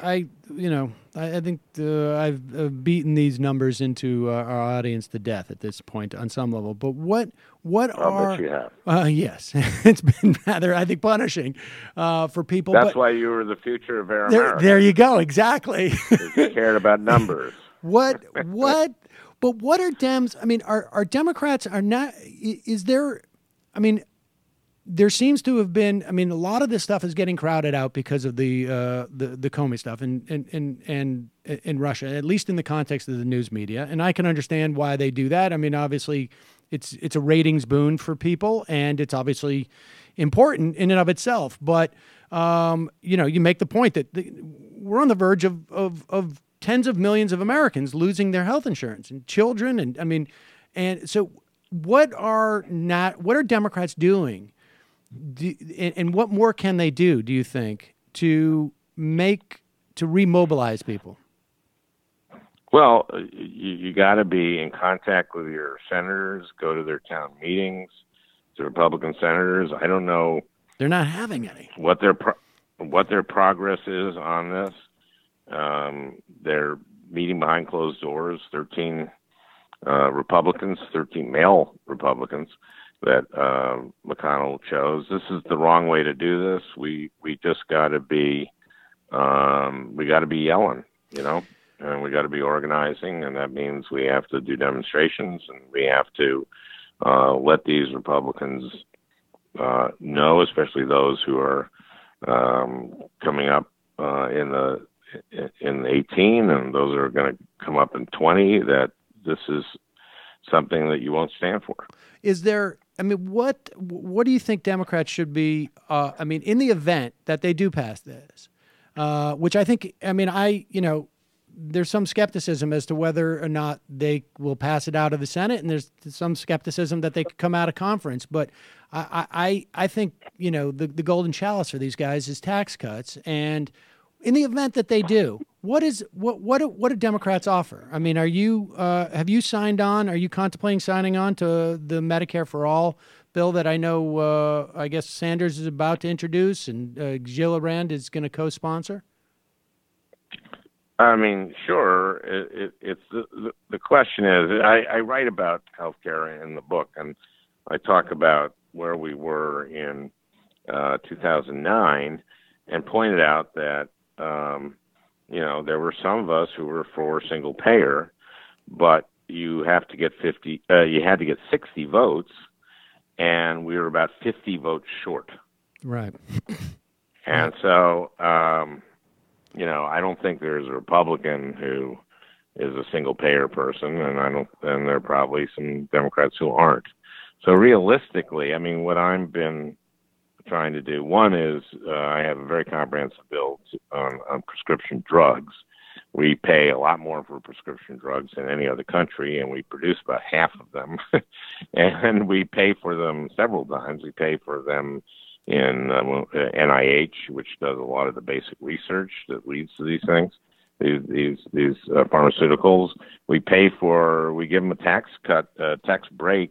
I think I've beaten these numbers into our audience to death at this point on some level. But what I'll bet you have. Yes, it's been rather, I think, punishing for people. That's why you were the future of America. There you go. Exactly. You cared about numbers. But what are Dems? I mean, are Democrats are not? Is there? I mean, there seems to have been. I mean, a lot of this stuff is getting crowded out because of the Comey stuff in Russia, at least in the context of the news media. And I can understand why they do that. I mean, obviously, it's a ratings boon for people, and it's obviously important in and of itself. But you make the point that we're on the verge of tens of millions of Americans losing their health insurance, and children, and so what are Democrats doing, and what more can they do? Do you think to remobilize people? Well, you got to be in contact with your senators, go to their town meetings, the Republican senators. I don't know. They're not having any. What their progress is on this. They're meeting behind closed doors. 13 Republicans, 13 male Republicans that McConnell chose. This is the wrong way to do this. We just got to be yelling, and we got to be organizing, and that means we have to do demonstrations, and we have to let these Republicans know, especially those who are coming up in 18, and those are going to come up in 20, that this is something that you won't stand for. Is there? I mean, what do you think Democrats should be? In the event that they do pass this, which I think, there's some skepticism as to whether or not they will pass it out of the Senate, and there's some skepticism that they could come out of conference. But I think the golden chalice for these guys is tax cuts, and in the event that they do, what do Democrats offer? I mean, have you signed on? Are you contemplating signing on to the Medicare for All bill that I know I guess Sanders is about to introduce, and Gillibrand is going to co-sponsor? I mean, sure. It's the question is, I write about healthcare in the book, and I talk about where we were in 2009, and pointed out that there were some of us who were for single payer, but you have to get 60 votes, and we were about 50 votes short. Right. And so, I don't think there's a Republican who is a single payer person, and there are probably some Democrats who aren't. So realistically, I mean, what I've been trying to do, one is I have a very comprehensive bill on prescription drugs. We pay a lot more for prescription drugs than any other country, and we produce about half of them. And we pay for them several times. We pay for them in NIH, which does a lot of the basic research that leads to these things, these pharmaceuticals. We give them a tax break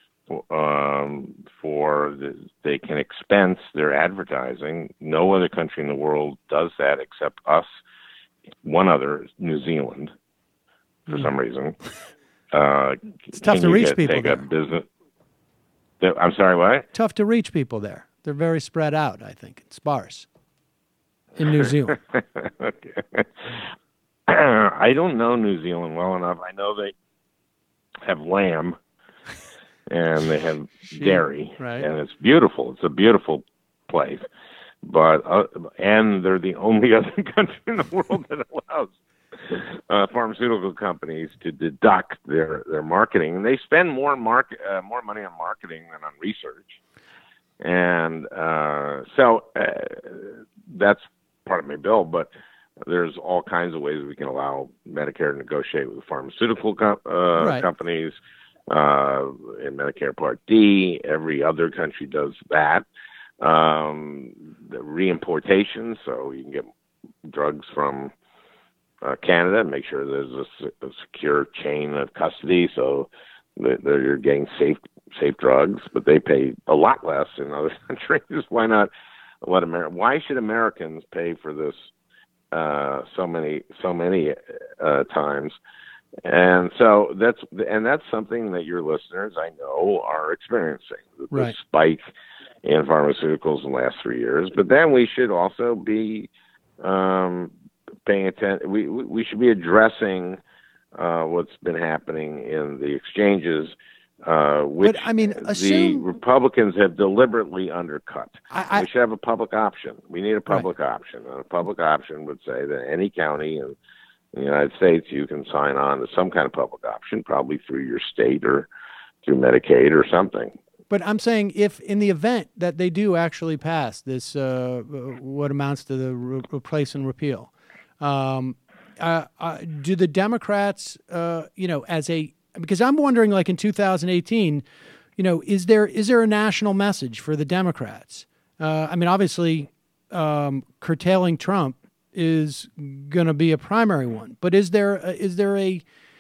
they can expense their advertising. No other country in the world does that except us. One other, New Zealand, for some reason. It's tough to reach people there. I'm sorry, what? Tough to reach people there. They're very spread out, I think, and sparse in New Zealand. Okay. I don't know New Zealand well enough. I know they have lamb. And they have dairy, right. And it's beautiful. It's a beautiful place, and they're the only other country in the world that allows pharmaceutical companies to deduct their marketing, and they spend more money on marketing than on research, and so that's part of my bill. But there's all kinds of ways we can allow Medicare to negotiate with pharmaceutical companies. In Medicare Part D, every other country does that. The reimportation, so you can get drugs from Canada and make sure there's a secure chain of custody, so that you're getting safe drugs. But they pay a lot less in other countries. Why not why should Americans pay for this so many times? And so that's something that your listeners, I know, are experiencing. Right. The spike in pharmaceuticals in the last 3 years. But then we should also be paying attention. We should be addressing what's been happening in the exchanges, which the Republicans have deliberately undercut. We should have a public option. We need a public option. And a public option would say that any county in the United States, you can sign on to some kind of public option, probably through your state or through Medicaid or something. But I'm saying, if in the event that they do actually pass this, what amounts to the replace and repeal, do the Democrats, because I'm wondering, like in 2018, is there a national message for the Democrats? Obviously, curtailing Trump is going to be a primary one, but is there a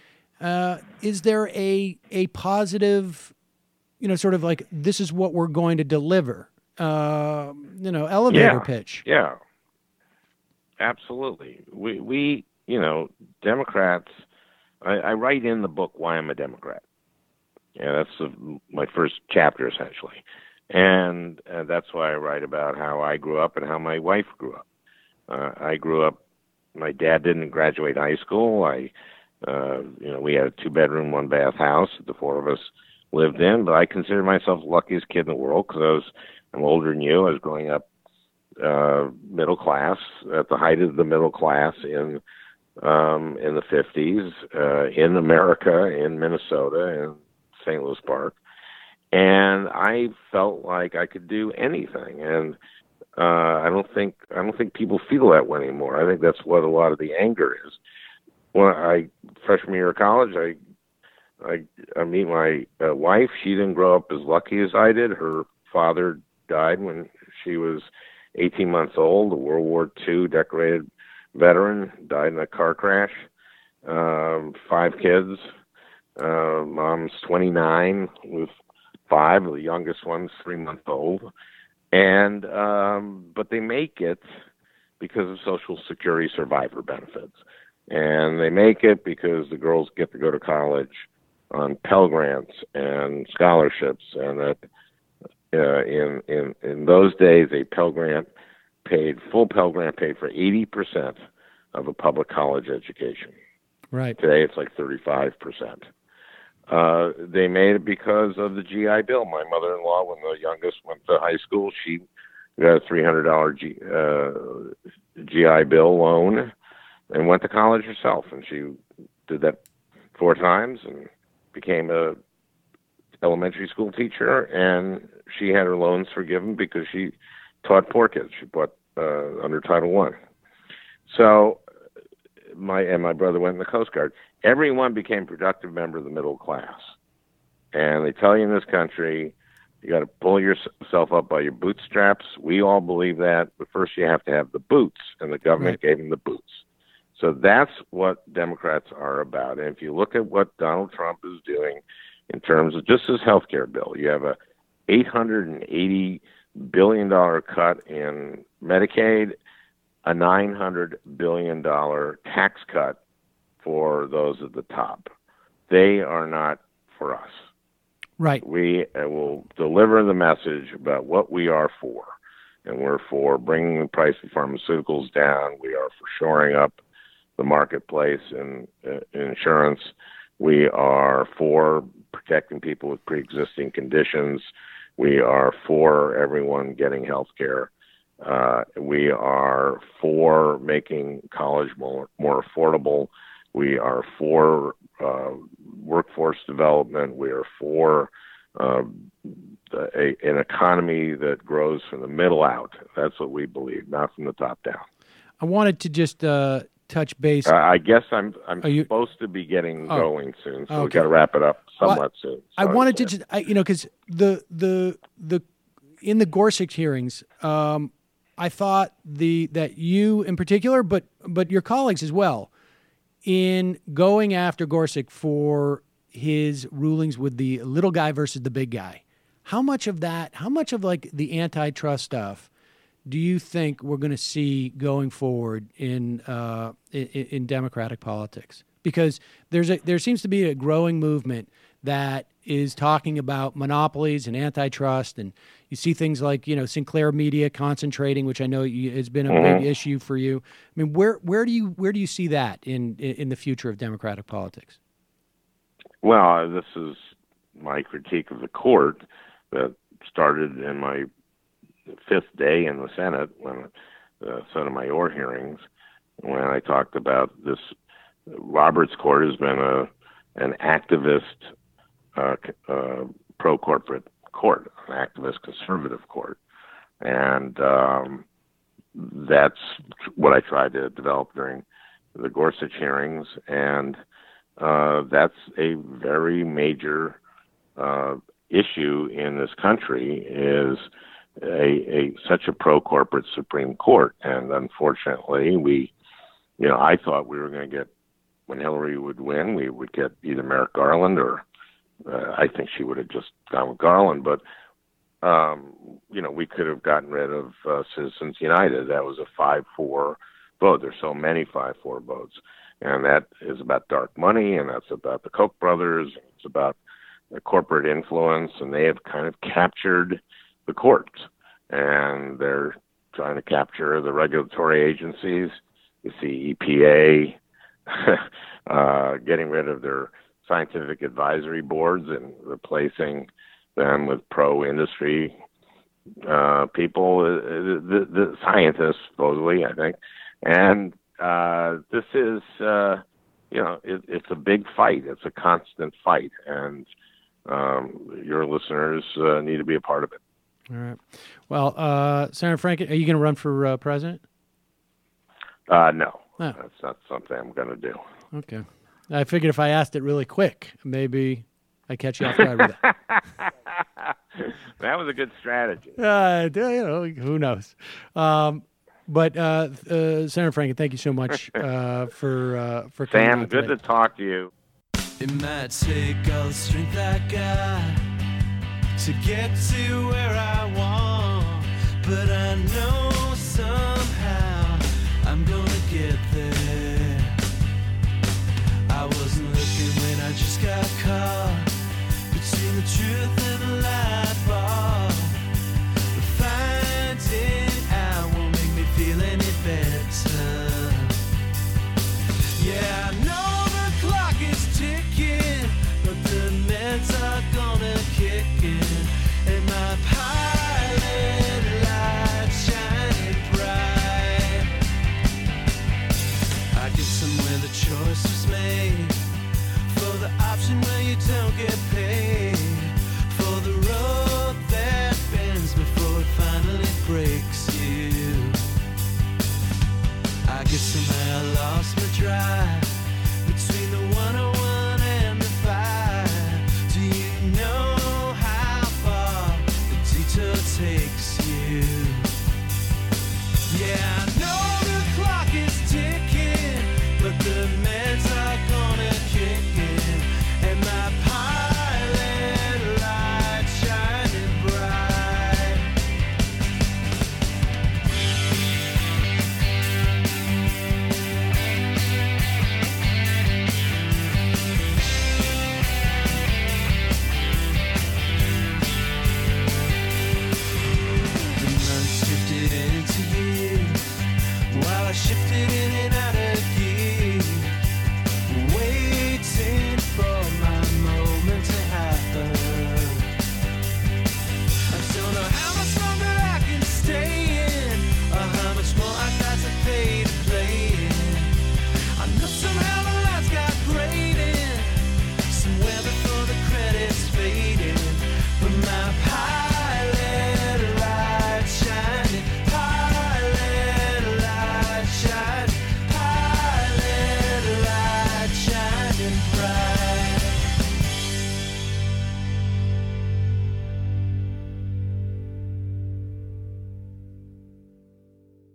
positive, sort of like, this is what we're going to deliver, elevator pitch? Yeah, absolutely. We Democrats. I write in the book why I'm a Democrat. Yeah, that's my first chapter essentially, and that's why I write about how I grew up and how my wife grew up. I grew up. My dad didn't graduate high school. We had a 2-bedroom, 1-bath house that the 4 of us lived in. But I consider myself the luckiest kid in the world because I'm older than you. I was growing up middle class, at the height of the middle class in the 50s in America, in Minnesota, in St. Louis Park, and I felt like I could do anything. And I don't think people feel that way anymore. I think that's what a lot of the anger is. When freshman year of college, I meet my wife. She didn't grow up as lucky as I did. Her father died when she was 18 months old. A World War II decorated veteran, died in a car crash. 5 kids. Mom's 29 with 5. The youngest one's 3 months old. And but they make it because of Social Security survivor benefits, and they make it because the girls get to go to college on Pell Grants and scholarships. And that in those days, full Pell Grant paid for 80% of a public college education. Right. Today, it's like 35%. They made it because of the GI Bill. My mother-in-law, when the youngest went to high school, she got a $300 GI Bill loan and went to college herself. And she did that 4 times and became a elementary school teacher. And she had her loans forgiven because she taught poor kids. She taught under Title I. So my brother went in the Coast Guard. Everyone became a productive member of the middle class. And they tell you in this country, you got to pull yourself up by your bootstraps. We all believe that, but first you have to have the boots, and the government gave them the boots. So that's what Democrats are about. And if you look at what Donald Trump is doing in terms of just his health care bill, you have a $880 billion cut in Medicaid, a $900 billion tax cut for those at the top. They are not for us. Right. We will deliver the message about what we are for. And we're for bringing the price of pharmaceuticals down. We are for shoring up the marketplace in insurance. We are for protecting people with pre-existing conditions. We are for everyone getting health care. We are for making college more affordable. We are for workforce development. We are for an economy that grows from the middle out. That's what we believe, not from the top down. I wanted to just touch base. I guess I'm supposed to be getting going soon, so we got to wrap it up somewhat soon. I wanted to just, because the in the Gorsuch hearings, I thought that you in particular, but your colleagues as well, in going after Gorsuch for his rulings with the little guy versus the big guy, how much of like the antitrust stuff do you think we're going to see going forward in Democratic politics? Because there seems to be a growing movement that is talking about monopolies and antitrust, and you see things like Sinclair Media concentrating, which I know has been a big issue for you. I mean, where do you see that in the future of Democratic politics? Well, this is my critique of the court that started in my fifth day in the Senate, when the Sotomayor hearings, when I talked about this. Roberts Court has been an activist, pro-corporate court, an activist conservative court, and that's what I tried to develop during the Gorsuch hearings, and that's a very major issue in this country, is such a pro-corporate Supreme Court. And unfortunately, I thought we were going to get, when Hillary would win, we would get either Merrick Garland or I think she would have just gone with Garland. But, we could have gotten rid of Citizens United. That was a 5-4 vote. There's so many 5-4 votes. And that is about dark money, and that's about the Koch brothers. It's about the corporate influence, and they have kind of captured the courts. And they're trying to capture the regulatory agencies. You see EPA getting rid of their scientific advisory boards and replacing them with pro-industry people, the scientists, supposedly, I think. And this is, it's a big fight. It's a constant fight, and your listeners need to be a part of it. All right. Well, Senator Franken, are you going to run for president? No. Oh. That's not something I'm going to do. Okay. I figured if I asked it really quick, maybe I'd catch you off guard with that. That was a good strategy. Who knows? But Senator Franken, thank you so much for coming Sam, on good today. to talk to you. It might take all the strength I got to get to where I want, but I know somehow I'm gonna get there. I wasn't looking when I just got caught between the truth and the light bar. But finding out won't make me feel any better. Yeah, I know the clock is ticking, but the meds are gonna kick in, and my pilot light shining bright. I guess somewhere the choice was made for the option where you don't get paid, for the road that bends before it finally breaks you. I guess somehow I lost my drive between the 101 and the 5. Do you know how far the detour takes you? Yeah, I know the clock is ticking, but the meds are gonna kick in, and my pilot light shining bright. The months drifted into years while I shifted in and